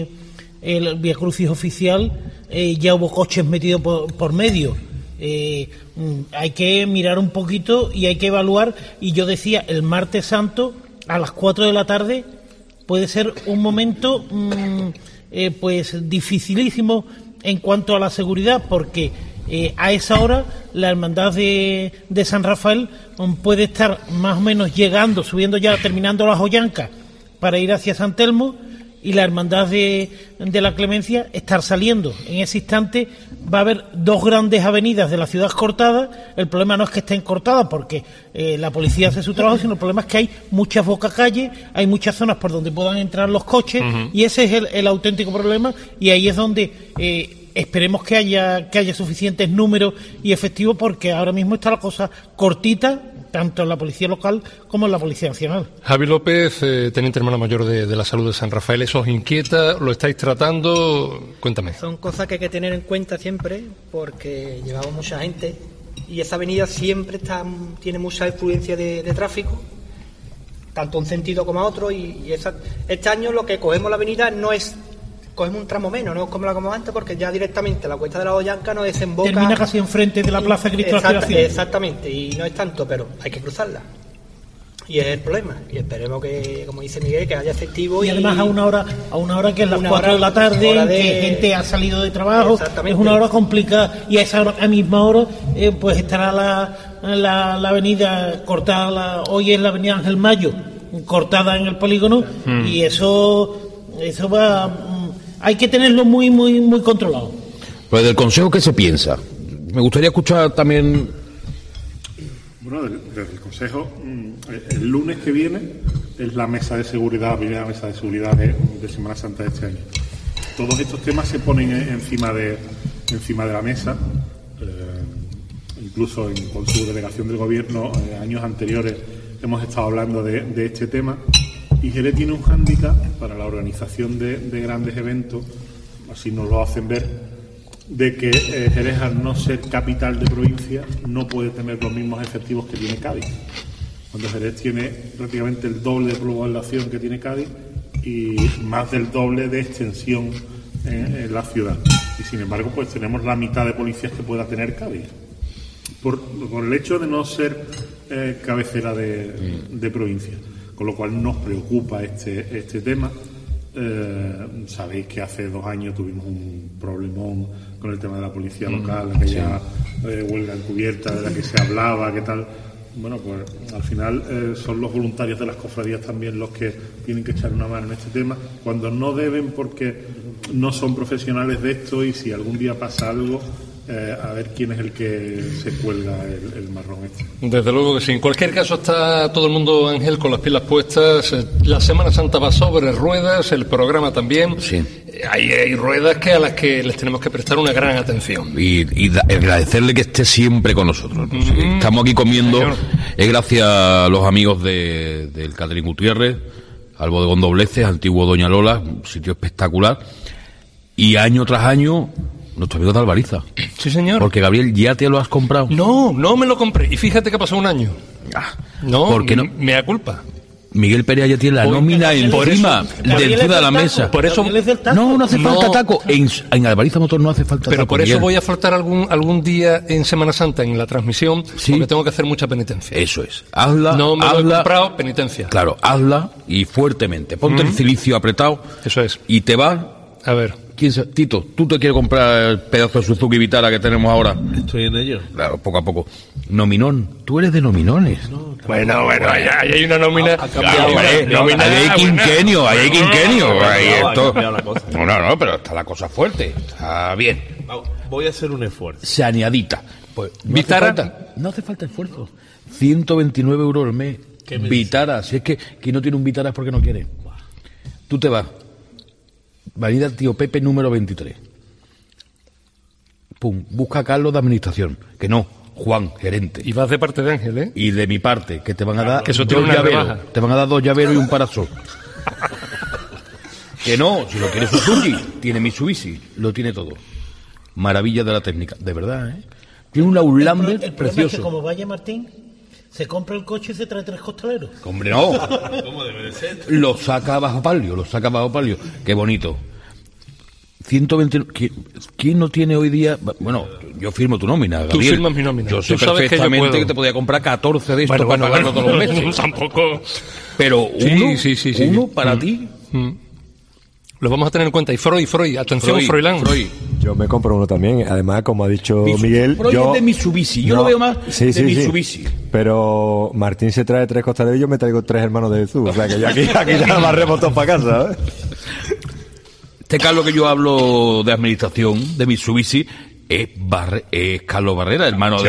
oficial ya hubo coches metidos por medio. Hay que mirar un poquito y hay que evaluar, y yo decía, el martes santo a las 4 de la tarde puede ser un momento pues dificilísimo en cuanto a la seguridad, porque a esa hora la hermandad de San Rafael puede estar más o menos llegando, subiendo ya, terminando las Hoyancas para ir hacia San Telmo, y la hermandad de la Clemencia estar saliendo. En ese instante va a haber 2 grandes avenidas de la ciudad cortadas. El problema no es que estén cortadas porque la policía hace su trabajo, sino el problema es que hay muchas bocacalles, hay muchas zonas por donde puedan entrar los coches, y ese es el auténtico problema, y ahí es donde esperemos que haya suficientes números y efectivos, porque ahora mismo está la cosa cortita, tanto en la Policía Local como en la Policía Nacional. Javi López, teniente hermano mayor de la salud de San Rafael, ¿eso os inquieta? ¿Lo estáis tratando? Cuéntame. Son cosas que hay que tener en cuenta siempre, porque llevamos mucha gente y esa avenida siempre tiene mucha influencia de tráfico, tanto un sentido como a otro, y este año lo que cogemos la avenida cogemos un tramo menos, no es como la como antes, porque ya directamente la Cuesta de la Hoyanca no desemboca. Termina casi enfrente de la Plaza Cristo de la Aspiración. Exactamente, y no es tanto, pero hay que cruzarla. Y es el problema. Y esperemos que, como dice Miguel, que haya efectivo. Y además a una hora que es las 4 de la tarde, que gente ha salido de trabajo, es una hora complicada, y a esa hora, a misma hora, pues estará la avenida cortada, hoy es la avenida Ángel Mayo, cortada en el polígono, y eso va... Hay que tenerlo muy, muy, muy controlado. Pues del Consejo, ¿qué se piensa? Me gustaría escuchar también Bueno, desde el Consejo, el lunes que viene es la mesa de seguridad, la primera mesa de seguridad de Semana Santa de este año. Todos estos temas se ponen encima de la mesa, incluso con su delegación del Gobierno, años anteriores hemos estado hablando de este tema, y Jerez tiene un hándicap para la organización de grandes eventos, así nos lo hacen ver, de que Jerez, al no ser capital de provincia, no puede tener los mismos efectivos que tiene Cádiz. Cuando Jerez tiene prácticamente el doble de población que tiene Cádiz y más del doble de extensión en la ciudad. Y sin embargo, pues tenemos la mitad de policías que pueda tener Cádiz. Por el hecho de no ser cabecera de provincia. Con lo cual nos preocupa este tema. Sabéis que hace 2 años tuvimos un problemón con el tema de la policía local, aquella huelga encubierta de la que se hablaba, qué tal. Bueno, pues al final son los voluntarios de las cofradías también los que tienen que echar una mano en este tema, cuando no deben, porque no son profesionales de esto, y si algún día pasa algo, a ver quién es el que se cuelga el marrón este. Desde luego que sí. En cualquier caso, está todo el mundo, Ángel, con las pilas puestas. La Semana Santa va sobre ruedas, el programa también. Sí. Hay ruedas a las que les tenemos que prestar una gran atención. Y agradecerle que esté siempre con nosotros. Estamos aquí comiendo, señor. Es gracias a los amigos del Catering Gutiérrez, al Bodegón Dobleces, antiguo Doña Lola, un sitio espectacular. Y año tras año, nuestro amigo de Albariza. Sí, señor. Porque, Gabriel, ¿ya te lo has comprado? No me lo compré. Y fíjate que ha pasado un año. ¿Por qué no? Me da culpa. Miguel Perea ya tiene la nómina encima de la mesa. Por eso no hace falta taco. En Albariza Motor no hace falta taco. Pero por eso voy a faltar algún día en Semana Santa en la transmisión, porque tengo que hacer mucha penitencia. Eso es. Hazla. No me lo he comprado, penitencia. Claro, hazla y fuertemente. Ponte el cilicio apretado. Eso es. Y te va. A ver. Tito, ¿tú te quieres comprar el pedazo de Suzuki Vitara que tenemos ahora? Estoy en ello. Claro, poco a poco. Nominón. Tú eres de nominones. No, bueno, ahí hay una nómina. Ahí hay quinquenio. No, pero está la cosa fuerte. Está bien. Voy a hacer un esfuerzo. Saneadita. Pues, no hace falta esfuerzo. 129 euros al mes. Vitara. Si es que quien no tiene un Vitara es porque no quiere. Tú te vas. Avenida Tío Pepe número 23. Pum, busca a Carlos de administración. Que no, Juan, gerente. Y vas de parte de Ángel, ¿eh? Y de mi parte, que te van a dar que eso 2 llaveros. Te van a dar 2 llaveros y un parasol. Que no, si lo quiere Suzuki, tiene Mitsubishi, lo tiene todo. Maravilla de la técnica, de verdad, ¿eh? Tiene un Outlander precioso. Es que como vaya Martín, se compra el coche y se trae 3 costaleros. Hombre, no. ¿Cómo debe de ser? Lo saca bajo palio. Qué bonito. 120. ¿Quién no tiene hoy día? Bueno, yo firmo tu nómina, Gabriel. Tú firmas mi nómina. Yo sé perfectamente que te podía comprar 14 de estos para pagarlo todos los meses. Tampoco. Pero uno para ti. Lo vamos a tener en cuenta. Y Freud, atención, Froilán. Yo me compro uno también. Además, como ha dicho Miguel, Freud es de Mitsubishi. Yo lo veo más de Mitsubishi. Pero Martín se trae 3 costaleros y yo me traigo 3 hermanos de Jesús. O sea que aquí ya barremos todos para casa, ¿eh? Este Carlos que yo hablo de administración, de Mitsubishi, es Carlos Barrera, hermano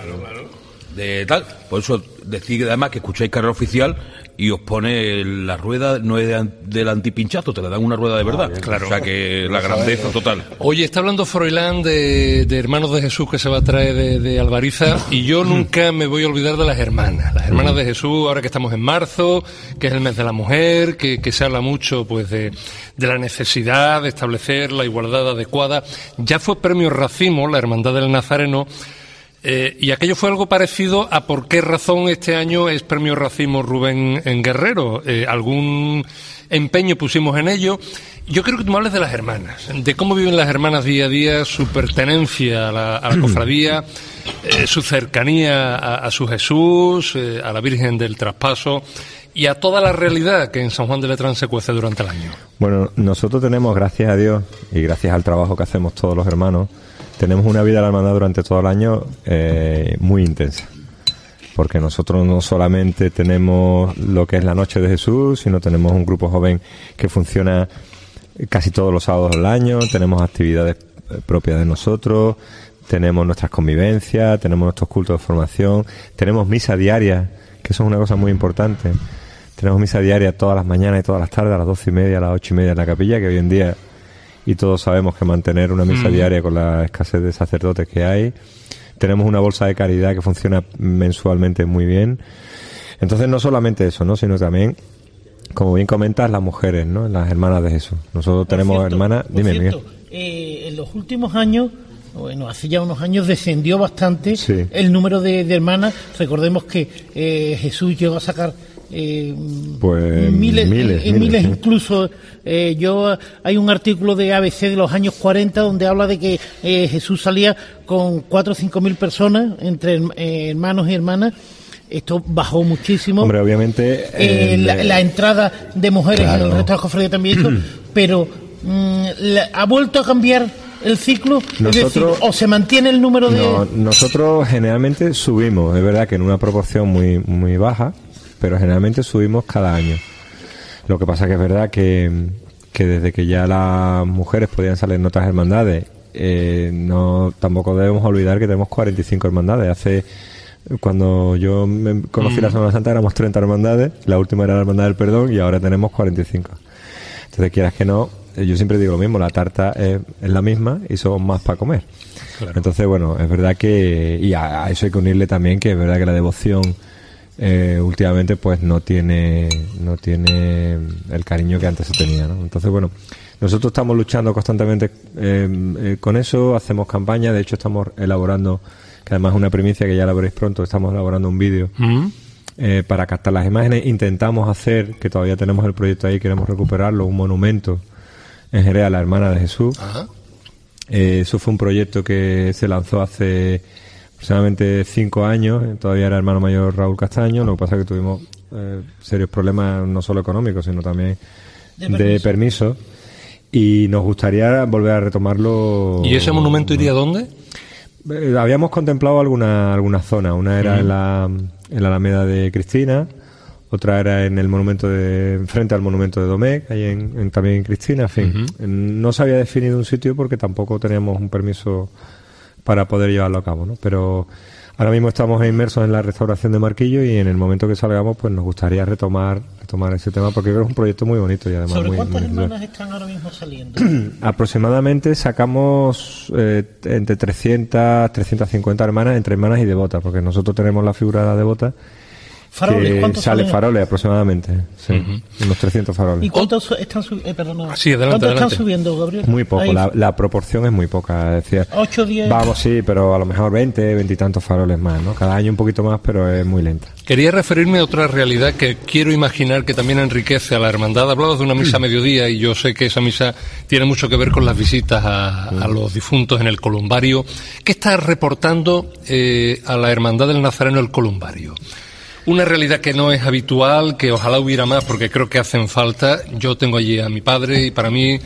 de tal. Por eso decir además que escucháis Carrera Oficial y os pone la rueda, no es del antipinchazo, te la dan una rueda de verdad. Claro. O sea que la grandeza total. Oye, está hablando Froilán de Hermanos de Jesús que se va a traer de Albariza, y yo nunca me voy a olvidar de las hermanas de Jesús, ahora que estamos en marzo, que es el mes de la mujer, que se habla mucho pues de la necesidad de establecer la igualdad adecuada. Ya fue premio Racimo, la Hermandad del Nazareno, y aquello fue algo parecido a por qué razón este año es premio Racimo Rubén en Guerrero. Algún empeño pusimos en ello. Yo creo que tú me hables de las hermanas, de cómo viven las hermanas día a día, su pertenencia a la cofradía, su cercanía a su Jesús, a la Virgen del Traspaso y a toda la realidad que en San Juan de Letrán se cuece durante el año. Bueno, nosotros tenemos, gracias a Dios y gracias al trabajo que hacemos todos los hermanos, tenemos una vida de la hermandad durante todo el año muy intensa, porque nosotros no solamente tenemos lo que es la Noche de Jesús, sino tenemos un grupo joven que funciona casi todos los sábados del año, tenemos actividades propias de nosotros, tenemos nuestras convivencias, tenemos nuestros cultos de formación, tenemos misa diaria, que eso es una cosa muy importante. Tenemos misa diaria todas las mañanas y todas las tardes, a las 12:30, a las 8:30 en la capilla, que hoy en día, y todos sabemos que mantener una misa diaria con la escasez de sacerdotes que hay. Tenemos una bolsa de caridad que funciona mensualmente muy bien. Entonces, no solamente eso, ¿no? Sino también, como bien comentas, las mujeres, ¿no? Las hermanas de Jesús. Nosotros tenemos hermanas... Dime, Miguel. En los últimos años, bueno, hace ya unos años descendió bastante el número de hermanas. Recordemos que Jesús llegó a sacar miles incluso. Hay un artículo de ABC de los años 40 donde habla de que Jesús salía con 4 o 5 mil personas entre hermanos y hermanas. Esto bajó muchísimo. Hombre, obviamente... la entrada de mujeres en el resto de la cofradía también pero ha vuelto a cambiar el ciclo. Nosotros, es decir, o se mantiene el número de... No, nosotros generalmente subimos, es verdad que en una proporción muy, muy baja, pero generalmente subimos cada año. Lo que pasa que es verdad que desde que ya las mujeres podían salir en otras hermandades, no tampoco debemos olvidar que tenemos 45 hermandades. Cuando yo me conocí la Semana Santa éramos 30 hermandades, la última era la Hermandad del Perdón y ahora tenemos 45. Entonces, quieras que no, yo siempre digo lo mismo, la tarta es la misma y somos más para comer. Claro. Entonces, bueno, es verdad que, y a eso hay que unirle también que es verdad que la devoción últimamente pues no tiene el cariño que antes se tenía, ¿no? Entonces, bueno, nosotros estamos luchando constantemente con eso, hacemos campañas, de hecho estamos elaborando, que además es una primicia que ya la veréis pronto, estamos elaborando un vídeo para captar las imágenes. Intentamos hacer, que todavía tenemos el proyecto ahí, queremos recuperarlo, un monumento en Jerez a la Hermana de Jesús. Eso fue un proyecto que se lanzó hace aproximadamente 5 años, todavía era hermano mayor Raúl Castaño, lo que pasa es que tuvimos serios problemas no solo económicos, sino también de permiso, y nos gustaría volver a retomarlo. ¿Y ese monumento iría dónde? Habíamos contemplado algunas zonas. Una era en la Alameda de Cristina, otra era en el monumento frente al monumento de Domecq, ahí también en Cristina, en fin. No se había definido un sitio porque tampoco teníamos un permiso para poder llevarlo a cabo, ¿no? Pero ahora mismo estamos inmersos en la restauración de Marquillo y en el momento que salgamos pues nos gustaría retomar ese tema porque creo que es un proyecto muy bonito y además ¿Sobre muy, cuántas muy hermanas están ahora mismo saliendo? Aproximadamente sacamos entre 300, 350 hermanas, entre hermanas y devotas, porque nosotros tenemos la figura de la devota. ¿Faroles? ¿Cuántos salen faroles aproximadamente? Sí, unos 300 faroles. ¿Y cuántos están están subiendo, Gabriel? Muy poco, la proporción es muy poca. Es decir, 8, 10... Vamos, sí, pero a lo mejor 20 y tantos faroles más, ¿no? Cada año un poquito más, pero es muy lenta. Quería referirme a otra realidad que quiero imaginar que también enriquece a la hermandad. Hablabas de una misa a mediodía y yo sé que esa misa tiene mucho que ver con las visitas a los difuntos en el columbario. ¿Qué está reportando a la hermandad del Nazareno el columbario? Una realidad que no es habitual, que ojalá hubiera más porque creo que hacen falta. Yo tengo allí a mi padre y para mí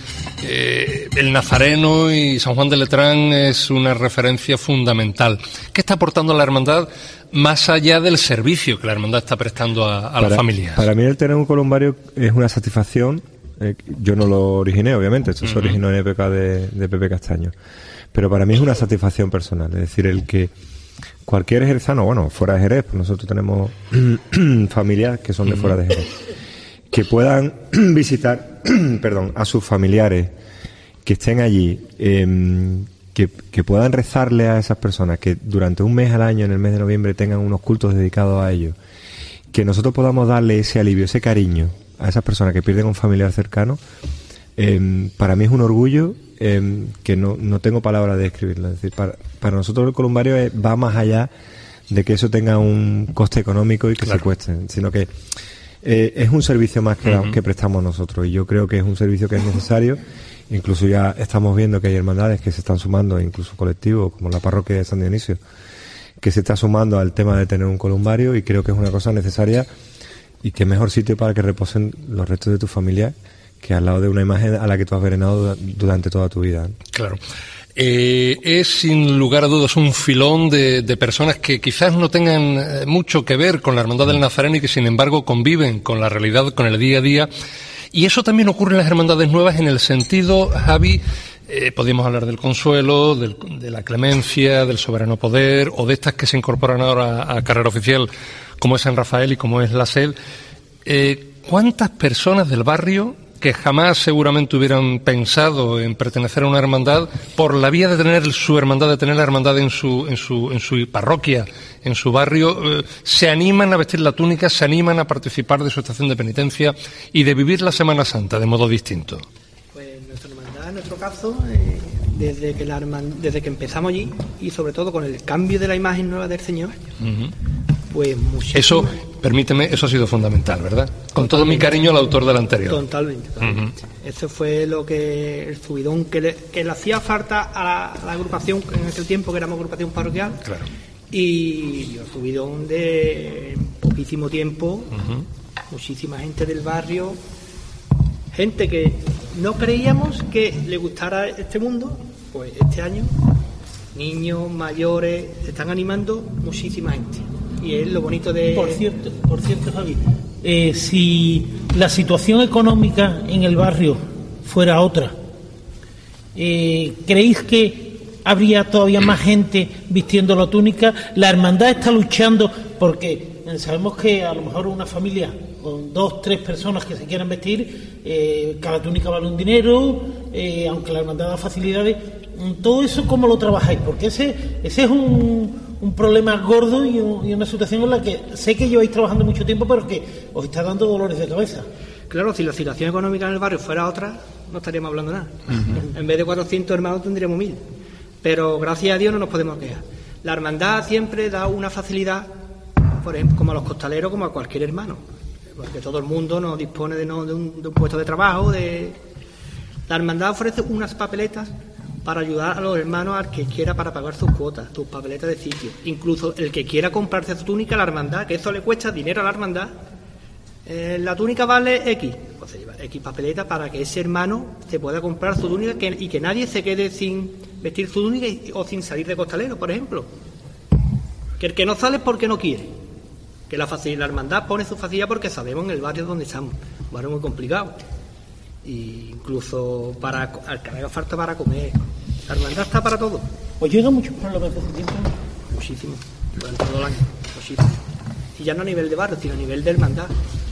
el Nazareno y San Juan de Letrán es una referencia fundamental. ¿Qué está aportando la hermandad más allá del servicio que la hermandad está prestando a las familias? Para mí el tener un columbario es una satisfacción. Yo no lo originé, obviamente, esto se originó en época de Pepe Castaño. Pero para mí es una satisfacción personal, es decir, el que cualquier jerezano, bueno, fuera de Jerez, pues nosotros tenemos familias que son de fuera de Jerez, que puedan visitar a sus familiares que estén allí, que puedan rezarle a esas personas, que durante un mes al año, en el mes de noviembre, tengan unos cultos dedicados a ellos, que nosotros podamos darle ese alivio, ese cariño a esas personas que pierden un familiar cercano. Para mí es un orgullo que no tengo palabras de describirlo. Es decir, para nosotros el columbario va más allá de que eso tenga un coste económico y que se cueste, sino que es un servicio más que prestamos nosotros, y yo creo que es un servicio que es necesario. Incluso ya estamos viendo que hay hermandades que se están sumando, incluso colectivos como la parroquia de San Dionisio, que se está sumando al tema de tener un columbario, y creo que es una cosa necesaria, y qué mejor sitio para que reposen los restos de tu familia que al lado de una imagen a la que tú has venerado durante toda tu vida. Claro. Es sin lugar a dudas un filón de personas que quizás no tengan mucho que ver con la Hermandad del Nazareno y que sin embargo conviven con la realidad, con el día a día. Y eso también ocurre en las hermandades nuevas en el sentido, Javi, Podríamos hablar del Consuelo, de la Clemencia, del Soberano Poder, o de estas que se incorporan ahora a carrera oficial, como es San Rafael y como es la SEL. ¿Cuántas personas del barrio que jamás seguramente hubieran pensado en pertenecer a una hermandad, por la vía de tener su hermandad, de tener la hermandad en su parroquia, en su barrio, se animan a vestir la túnica, se animan a participar de su estación de penitencia y de vivir la Semana Santa de modo distinto? Pues nuestra hermandad, en nuestro caso, desde que empezamos allí, y sobre todo con el cambio de la imagen nueva del Señor, pues muchísimo. Eso, permíteme, eso ha sido fundamental, ¿verdad? Con todo mi cariño al autor del anterior. Totalmente. Eso fue lo que el subidón que le hacía falta a la agrupación en aquel tiempo, que éramos agrupación parroquial. Claro. Y el subidón de poquísimo tiempo, muchísima gente del barrio, gente que no creíamos que le gustara este mundo, pues este año, niños, mayores, se están animando muchísima gente. Y es lo bonito de... Por cierto, Javi, si la situación económica en el barrio fuera otra, ¿creéis que habría todavía más gente vistiendo la túnica? La hermandad está luchando porque sabemos que a lo mejor una familia con 2, 3 personas que se quieran vestir, cada túnica vale un dinero, aunque la hermandad da facilidades. Todo eso, ¿cómo lo trabajáis? Porque ese es un problema gordo y una situación en la que sé que lleváis trabajando mucho tiempo, pero que os está dando dolores de cabeza. Claro, si la situación económica en el barrio fuera otra, no estaríamos hablando nada. En vez de 400 hermanos tendríamos 1000. Pero gracias a Dios no nos podemos quejar. La hermandad siempre da una facilidad, por ejemplo, como a los costaleros, como a cualquier hermano, porque todo el mundo no dispone de un puesto de trabajo. La hermandad ofrece unas papeletas para ayudar a los hermanos al que quiera para pagar sus cuotas, sus papeletas de sitio. Incluso el que quiera comprarse su túnica a la hermandad, que eso le cuesta dinero a la hermandad, la túnica vale X, pues se lleva X papeleta para que ese hermano se pueda comprar su túnica y que nadie se quede sin vestir su túnica o sin salir de costalero, por ejemplo. Que el que no sale es porque no quiere. Que la hermandad pone su facilidad porque sabemos en el barrio donde estamos, un barrio muy complicado. Y incluso al que haga falta para comer. La hermandad está para todo. ¿Os llegan muchos problemas de ese tiempo? Muchísimo, durante todo el año, muchísimo. Y ya no a nivel de barrio, sino a nivel de hermandad.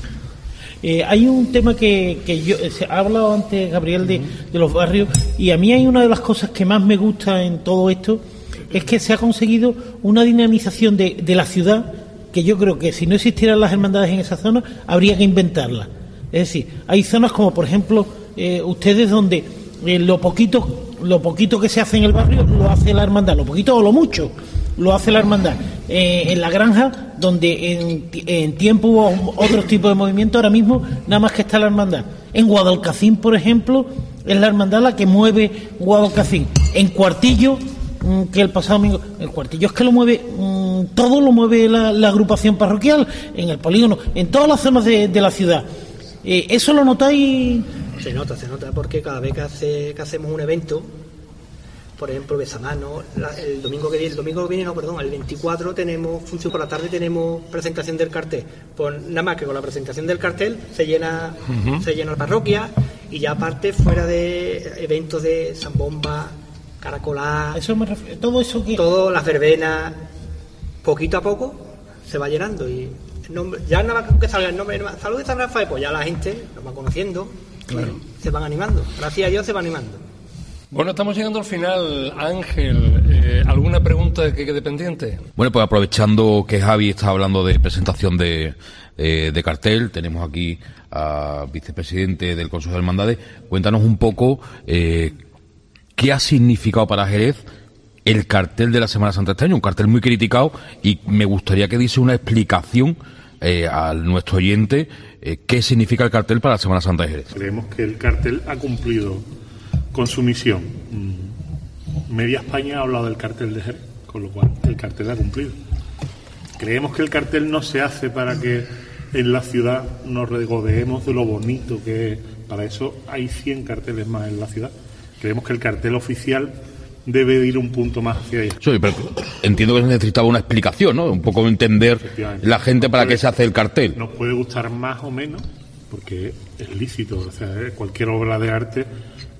Hay un tema que yo se ha hablado antes, Gabriel, de los barrios, y a mí hay una de las cosas que más me gusta en todo esto, es que se ha conseguido una dinamización de la ciudad, que yo creo que si no existieran las hermandades en esa zona, habría que inventarlas. Es decir, hay zonas como, por ejemplo, ustedes donde lo poquito que se hace en el barrio lo hace la hermandad, lo poquito o lo mucho lo hace la hermandad. En la granja, donde en tiempo hubo otros tipos de movimiento, ahora mismo nada más que está la hermandad. En Guadalcacín, por ejemplo, es la hermandad la que mueve Guadalcacín. En Cuartillo, que el pasado domingo, el Cuartillo es que lo mueve, todo lo mueve la agrupación parroquial, en el polígono, en todas las zonas de la ciudad. ¿Eso lo notáis? Se nota, porque cada vez que hacemos un evento, por ejemplo, Besamano, el 24 tenemos función por la tarde, tenemos presentación del cartel. Pues nada más que con la presentación del cartel se llena la parroquia, y ya aparte fuera de eventos de zambomba, caracolá, eso me refiero, todo eso que... Todo, las verbenas, poquito a poco se va llenando, y ya nada más que salga el nombre, Salud de San Rafael, pues ya la gente nos va conociendo, claro. Se van animando, gracias a Dios se van animando. Bueno, estamos llegando al final. Ángel, ¿alguna pregunta que quede pendiente? Bueno, pues aprovechando que Javi está hablando de presentación de cartel, tenemos aquí al vicepresidente del Consejo de Hermandades. Cuéntanos un poco qué ha significado para Jerez el cartel de la Semana Santa este año, un cartel muy criticado, y me gustaría que diese una explicación a nuestro oyente qué significa el cartel para la Semana Santa de Jerez. Creemos que el cartel ha cumplido con su misión. Media España ha hablado del cartel de Jerez, con lo cual el cartel ha cumplido. Creemos que el cartel no se hace para que en la ciudad nos regodeemos de lo bonito que es. Para eso hay 100 carteles más en la ciudad. Creemos que el cartel oficial debe ir un punto más hacia allá. Sí, pero entiendo que necesitaba una explicación, ¿no? Un poco entender la gente para qué se hace el cartel. Nos puede gustar más o menos, porque es lícito. O sea, cualquier obra de arte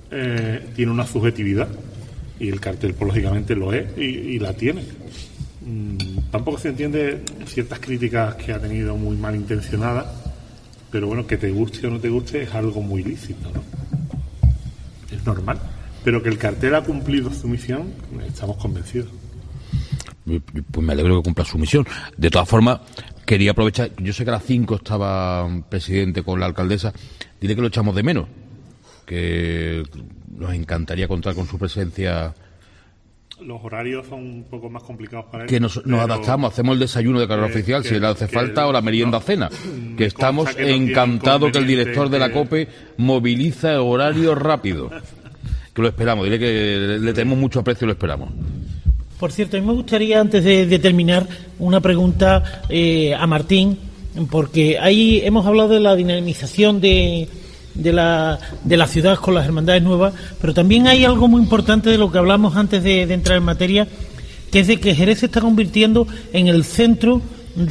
tiene una subjetividad, y el cartel pues, lógicamente lo es y la tiene. Tampoco se entiende ciertas críticas que ha tenido muy malintencionadas, pero bueno, que te guste o no te guste es algo muy lícito, ¿no? Es normal, pero que el cartel ha cumplido su misión, estamos convencidos. Pues me alegro que cumpla su misión. De todas formas, quería aprovechar, yo sé que a las 5 estaba presidente con la alcaldesa, dile que lo echamos de menos, que nos encantaría contar con su presencia. Los horarios son un poco más complicados para él. Que nos adaptamos, hacemos el desayuno de carrera oficial, si le hace falta, o la merienda cena. Que estamos encantados que el director de la COPE moviliza horarios rápidos. Que lo esperamos, dile que le tenemos mucho aprecio y lo esperamos. Por cierto, a mí me gustaría, antes de terminar, una pregunta a Martín, porque ahí hemos hablado de la dinamización de la ciudad con las hermandades nuevas, pero también hay algo muy importante de lo que hablamos antes de entrar en materia, que es de que Jerez se está convirtiendo en el centro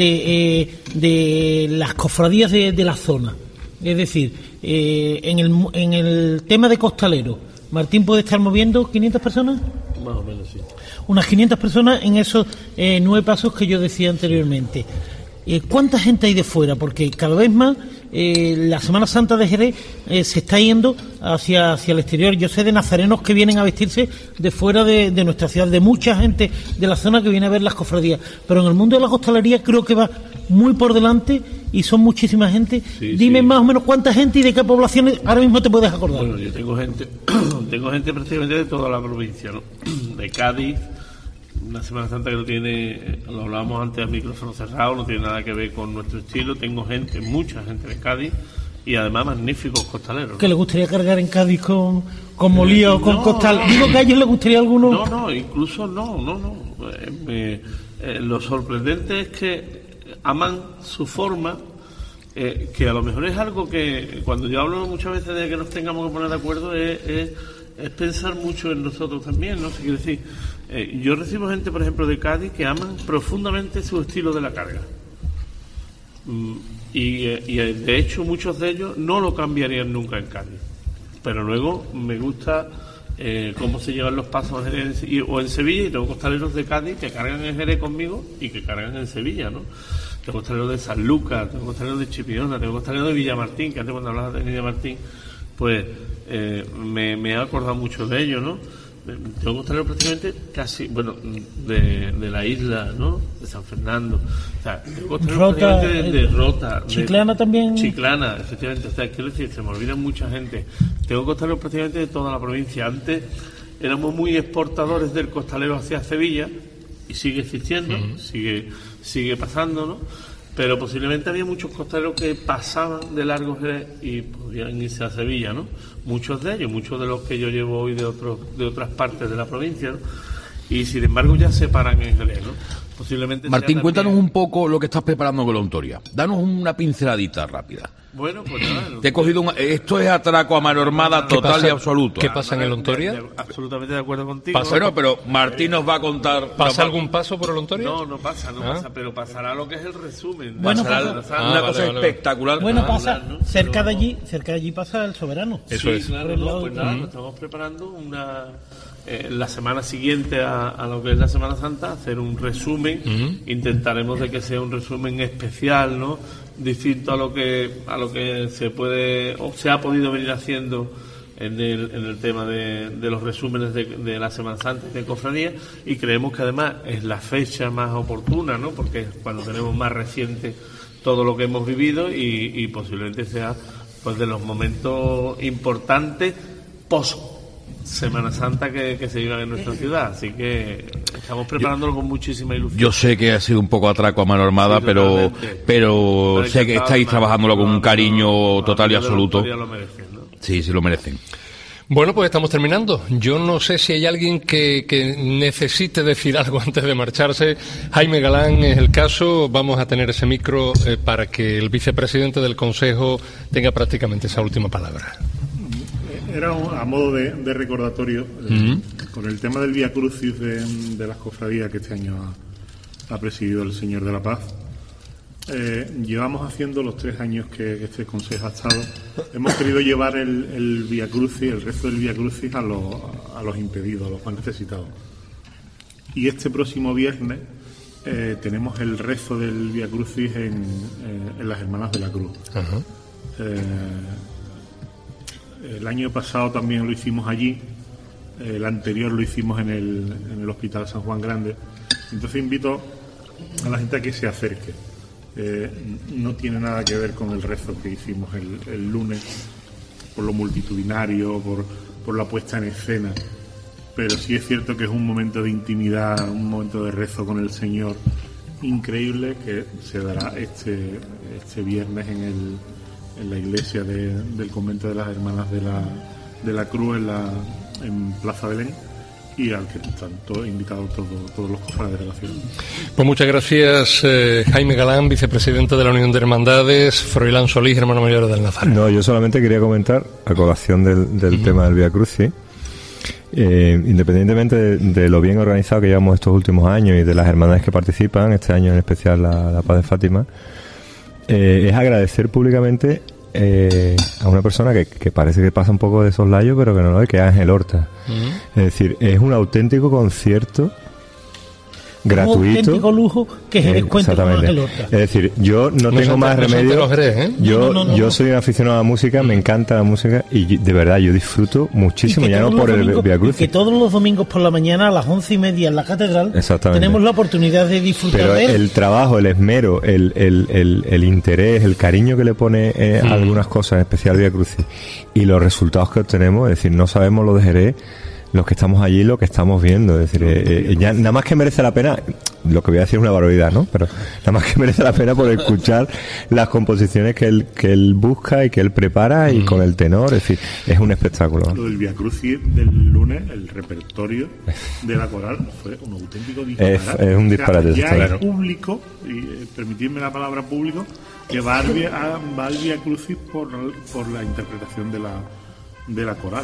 de las cofradías de la zona. Es decir, en el tema de costalero, Martín puede estar moviendo 500 personas. Más o menos, sí. Unas 500 personas en esos 9 pasos que yo decía anteriormente. ¿Cuánta gente hay de fuera? Porque cada vez más la Semana Santa de Jerez se está yendo hacia el exterior. Yo sé de nazarenos que vienen a vestirse de fuera de nuestra ciudad, de mucha gente de la zona que viene a ver las cofradías. Pero en el mundo de la costalería creo que va muy por delante y son muchísima gente. Sí, dime más o menos cuánta gente y de qué poblaciones ahora mismo te puedes acordar. Bueno, yo tengo gente prácticamente de toda la provincia, ¿no? De Cádiz. Una Semana Santa que no tiene, lo hablábamos antes a micrófono cerrado, no tiene nada que ver con nuestro estilo. Tengo gente, mucha gente de Cádiz y además magníficos costaleros, ¿no? ¿Que le gustaría cargar en Cádiz con molía o con costal? Digo que a ellos les gustaría alguno. No, incluso no. Lo sorprendente es que aman su forma, que a lo mejor es algo que cuando yo hablo muchas veces de que nos tengamos que poner de acuerdo es pensar mucho en nosotros también, ¿no? Se quiere decir, yo recibo gente, por ejemplo, de Cádiz que aman profundamente su estilo de la carga. Y de hecho muchos de ellos no lo cambiarían nunca en Cádiz. Pero luego me gusta cómo se llevan los pasos en Jerez o en Sevilla, y tengo costaleros de Cádiz que cargan en Jerez conmigo y que cargan en Sevilla, ¿no? Tengo costaleros de San Lucas, tengo costaleros de Chipiona, tengo costaleros de Villamartín, que antes cuando hablaba de Villamartín, pues me he acordado mucho de ellos, ¿no? Tengo costaleros prácticamente casi, bueno, de la isla, ¿no? De San Fernando. O sea, tengo costaleros prácticamente de Rota. Chiclana también. Chiclana, efectivamente. O sea, quiero decir, se me olvida mucha gente. Tengo costaleros prácticamente de toda la provincia. Antes éramos muy exportadores del costalero hacia Sevilla, y sigue existiendo, sigue pasando, ¿no? Pero posiblemente había muchos costaleros que pasaban de largo Jerez y podían irse a Sevilla, ¿no? Muchos de ellos, muchos de los que yo llevo hoy de otras partes de la provincia, ¿no? Y sin embargo ya se paran en Jerez, ¿no? Posiblemente. Martín, cuéntanos un poco lo que estás preparando con la Ontoria. Danos una pinceladita rápida. Bueno, pues nada. Te he cogido esto es atraco a mano armada total y absoluto. ¿Qué pasa en el Ontoria? Absolutamente de acuerdo contigo. Bueno, pero Martín nos va a contar. ¿Pasa algún paso por el Ontoria? No pasa, pero pasará lo que es el resumen. Bueno, una cosa espectacular. Bueno, pasa, cerca de allí pasa el Soberano. Eso es. Claro, pues nada, nos estamos preparando la semana siguiente a lo que es la Semana Santa, hacer un resumen. Intentaremos de que sea un resumen especial, ¿no? Distinto a lo que se puede o se ha podido venir haciendo en el tema de los resúmenes de la Semana Santa y de cofradía, y creemos que además es la fecha más oportuna, ¿no? Porque es cuando tenemos más reciente todo lo que hemos vivido y posiblemente sea pues de los momentos importantes post Semana Santa que se vivan en nuestra ciudad, así que estamos preparándolo con muchísima ilusión. Yo sé que ha sido un poco atraco a mano armada, sí, pero sé que estáis trabajándolo con un cariño total y absoluto. Lo merecen, ¿no? Sí, lo merecen. Bueno, pues estamos terminando. Yo no sé si hay alguien que necesite decir algo antes de marcharse. Jaime Galán es el caso. Vamos a tener ese micro para que el vicepresidente del Consejo tenga prácticamente esa última palabra. Era a modo de recordatorio, con el tema del Vía Crucis de las cofradías que este año ha presidido el Señor de la Paz. llevamos haciendo los 3 años que este consejo ha estado. Hemos querido llevar el Vía Crucis, el rezo del Vía Crucis a los impedidos, a los más necesitados. Y este próximo viernes tenemos el rezo del Vía Crucis en las Hermanas de la Cruz. Uh-huh. El año pasado también lo hicimos allí, el anterior lo hicimos en el Hospital San Juan Grande. Entonces invito a la gente a que se acerque. No tiene nada que ver con el rezo que hicimos el lunes, por lo multitudinario, por la puesta en escena, pero sí es cierto que es un momento de intimidad, un momento de rezo con el Señor increíble que se dará este viernes en la iglesia del convento de las Hermanas de la Cruz en Plaza Belén, y al que están invitados todos los cofrades de la ciudad. Pues muchas gracias, Jaime Galán, vicepresidente de la Unión de Hermandades, Froilán Solís, hermano mayor del Nazareno. No, yo solamente quería comentar, a colación del tema del Vía Crucis, independientemente de lo bien organizado que llevamos estos últimos años y de las hermandades que participan, este año en especial la Paz de Fátima, es agradecer públicamente a una persona que parece que pasa un poco de soslayo, pero que no lo es, que es Ángel Horta. Es decir, es un auténtico concierto gratuito. Un auténtico lujo que se descuente con Ángel Horta. Es decir, yo no tengo más remedio. Yo soy un aficionado a la música, me encanta la música y de verdad yo disfruto muchísimo, ya no por el Vía Crucis. Que todos los domingos por la mañana a las 11:30 en la catedral tenemos la oportunidad de disfrutar de él. El trabajo, el esmero, el interés, el cariño que le pone a algunas cosas, en especial Vía Crucis, y los resultados que obtenemos, es decir, no sabemos lo de Jerez, los que estamos allí, lo que estamos viendo, es decir, ya nada más que merece la pena, lo que voy a decir es una barbaridad, ¿no? Pero nada más que merece la pena por escuchar las composiciones que él busca y que él prepara y con el tenor, es decir, es un espectáculo. Lo del Vía Crucis del lunes, el repertorio de la coral fue un auténtico disparate. Es un disparate. O sea, ya hay público, y permitidme la palabra público, que va al Vía Crucis por la interpretación de la coral.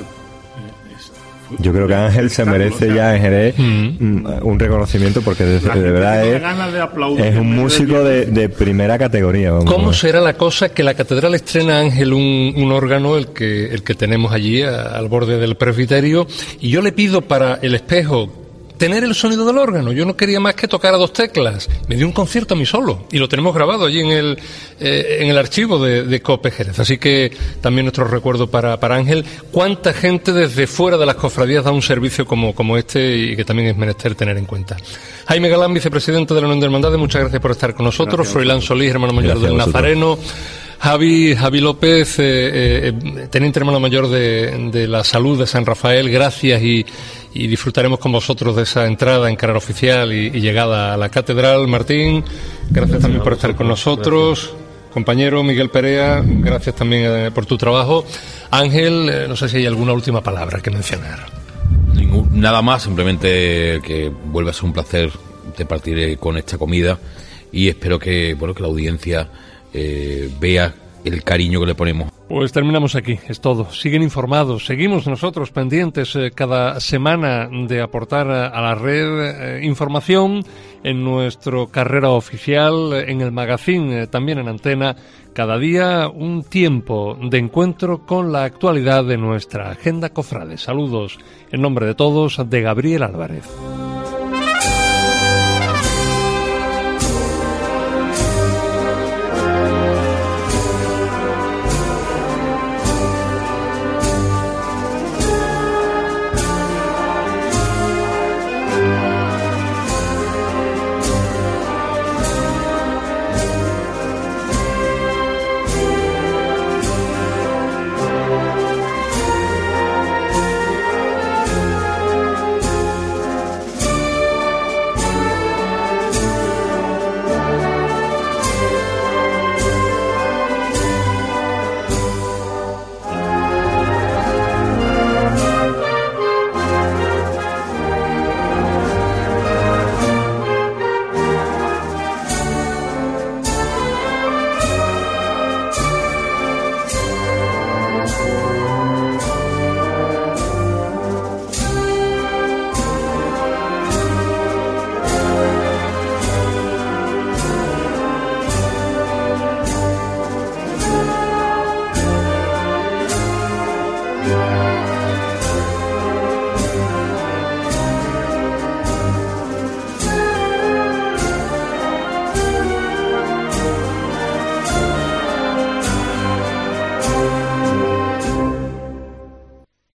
Yo creo que Ángel se merece ya en Jerez un reconocimiento, porque de verdad es un músico de primera categoría. ¿Cómo será la cosa que la catedral estrena, Ángel, un órgano, el que tenemos allí al borde del presbiterio, y yo le pido para el espejo tener el sonido del órgano? Yo no quería más que tocar a 2 teclas. Me dio un concierto a mí solo y lo tenemos grabado allí en el archivo de COPE Jerez. Así que también nuestro recuerdo para Ángel. Cuánta gente desde fuera de las cofradías da un servicio como este, y que también es menester tener en cuenta. Jaime Galán, vicepresidente de la Unión de Hermandades, muchas gracias por estar con nosotros. Froilán Solís, hermano mayor del Nazareno. Javi López, teniente hermano mayor de la Salud de San Rafael, gracias, y disfrutaremos con vosotros de esa entrada en carrera oficial y llegada a la catedral. Martín, gracias también por estar con nosotros. Compañero Miguel Perea, gracias también por tu trabajo. Ángel, no sé si hay alguna última palabra que mencionar. Nada más, simplemente que vuelva a ser un placer de partir con esta comida, y espero que la audiencia vea el cariño que le ponemos. Pues terminamos aquí, es todo. Siguen informados, seguimos nosotros pendientes cada semana de aportar a la red información en nuestro Carrera Oficial, en el magazine, también en antena. Cada día un tiempo de encuentro con la actualidad de nuestra agenda cofrade. Saludos en nombre de todos de Gabriel Álvarez.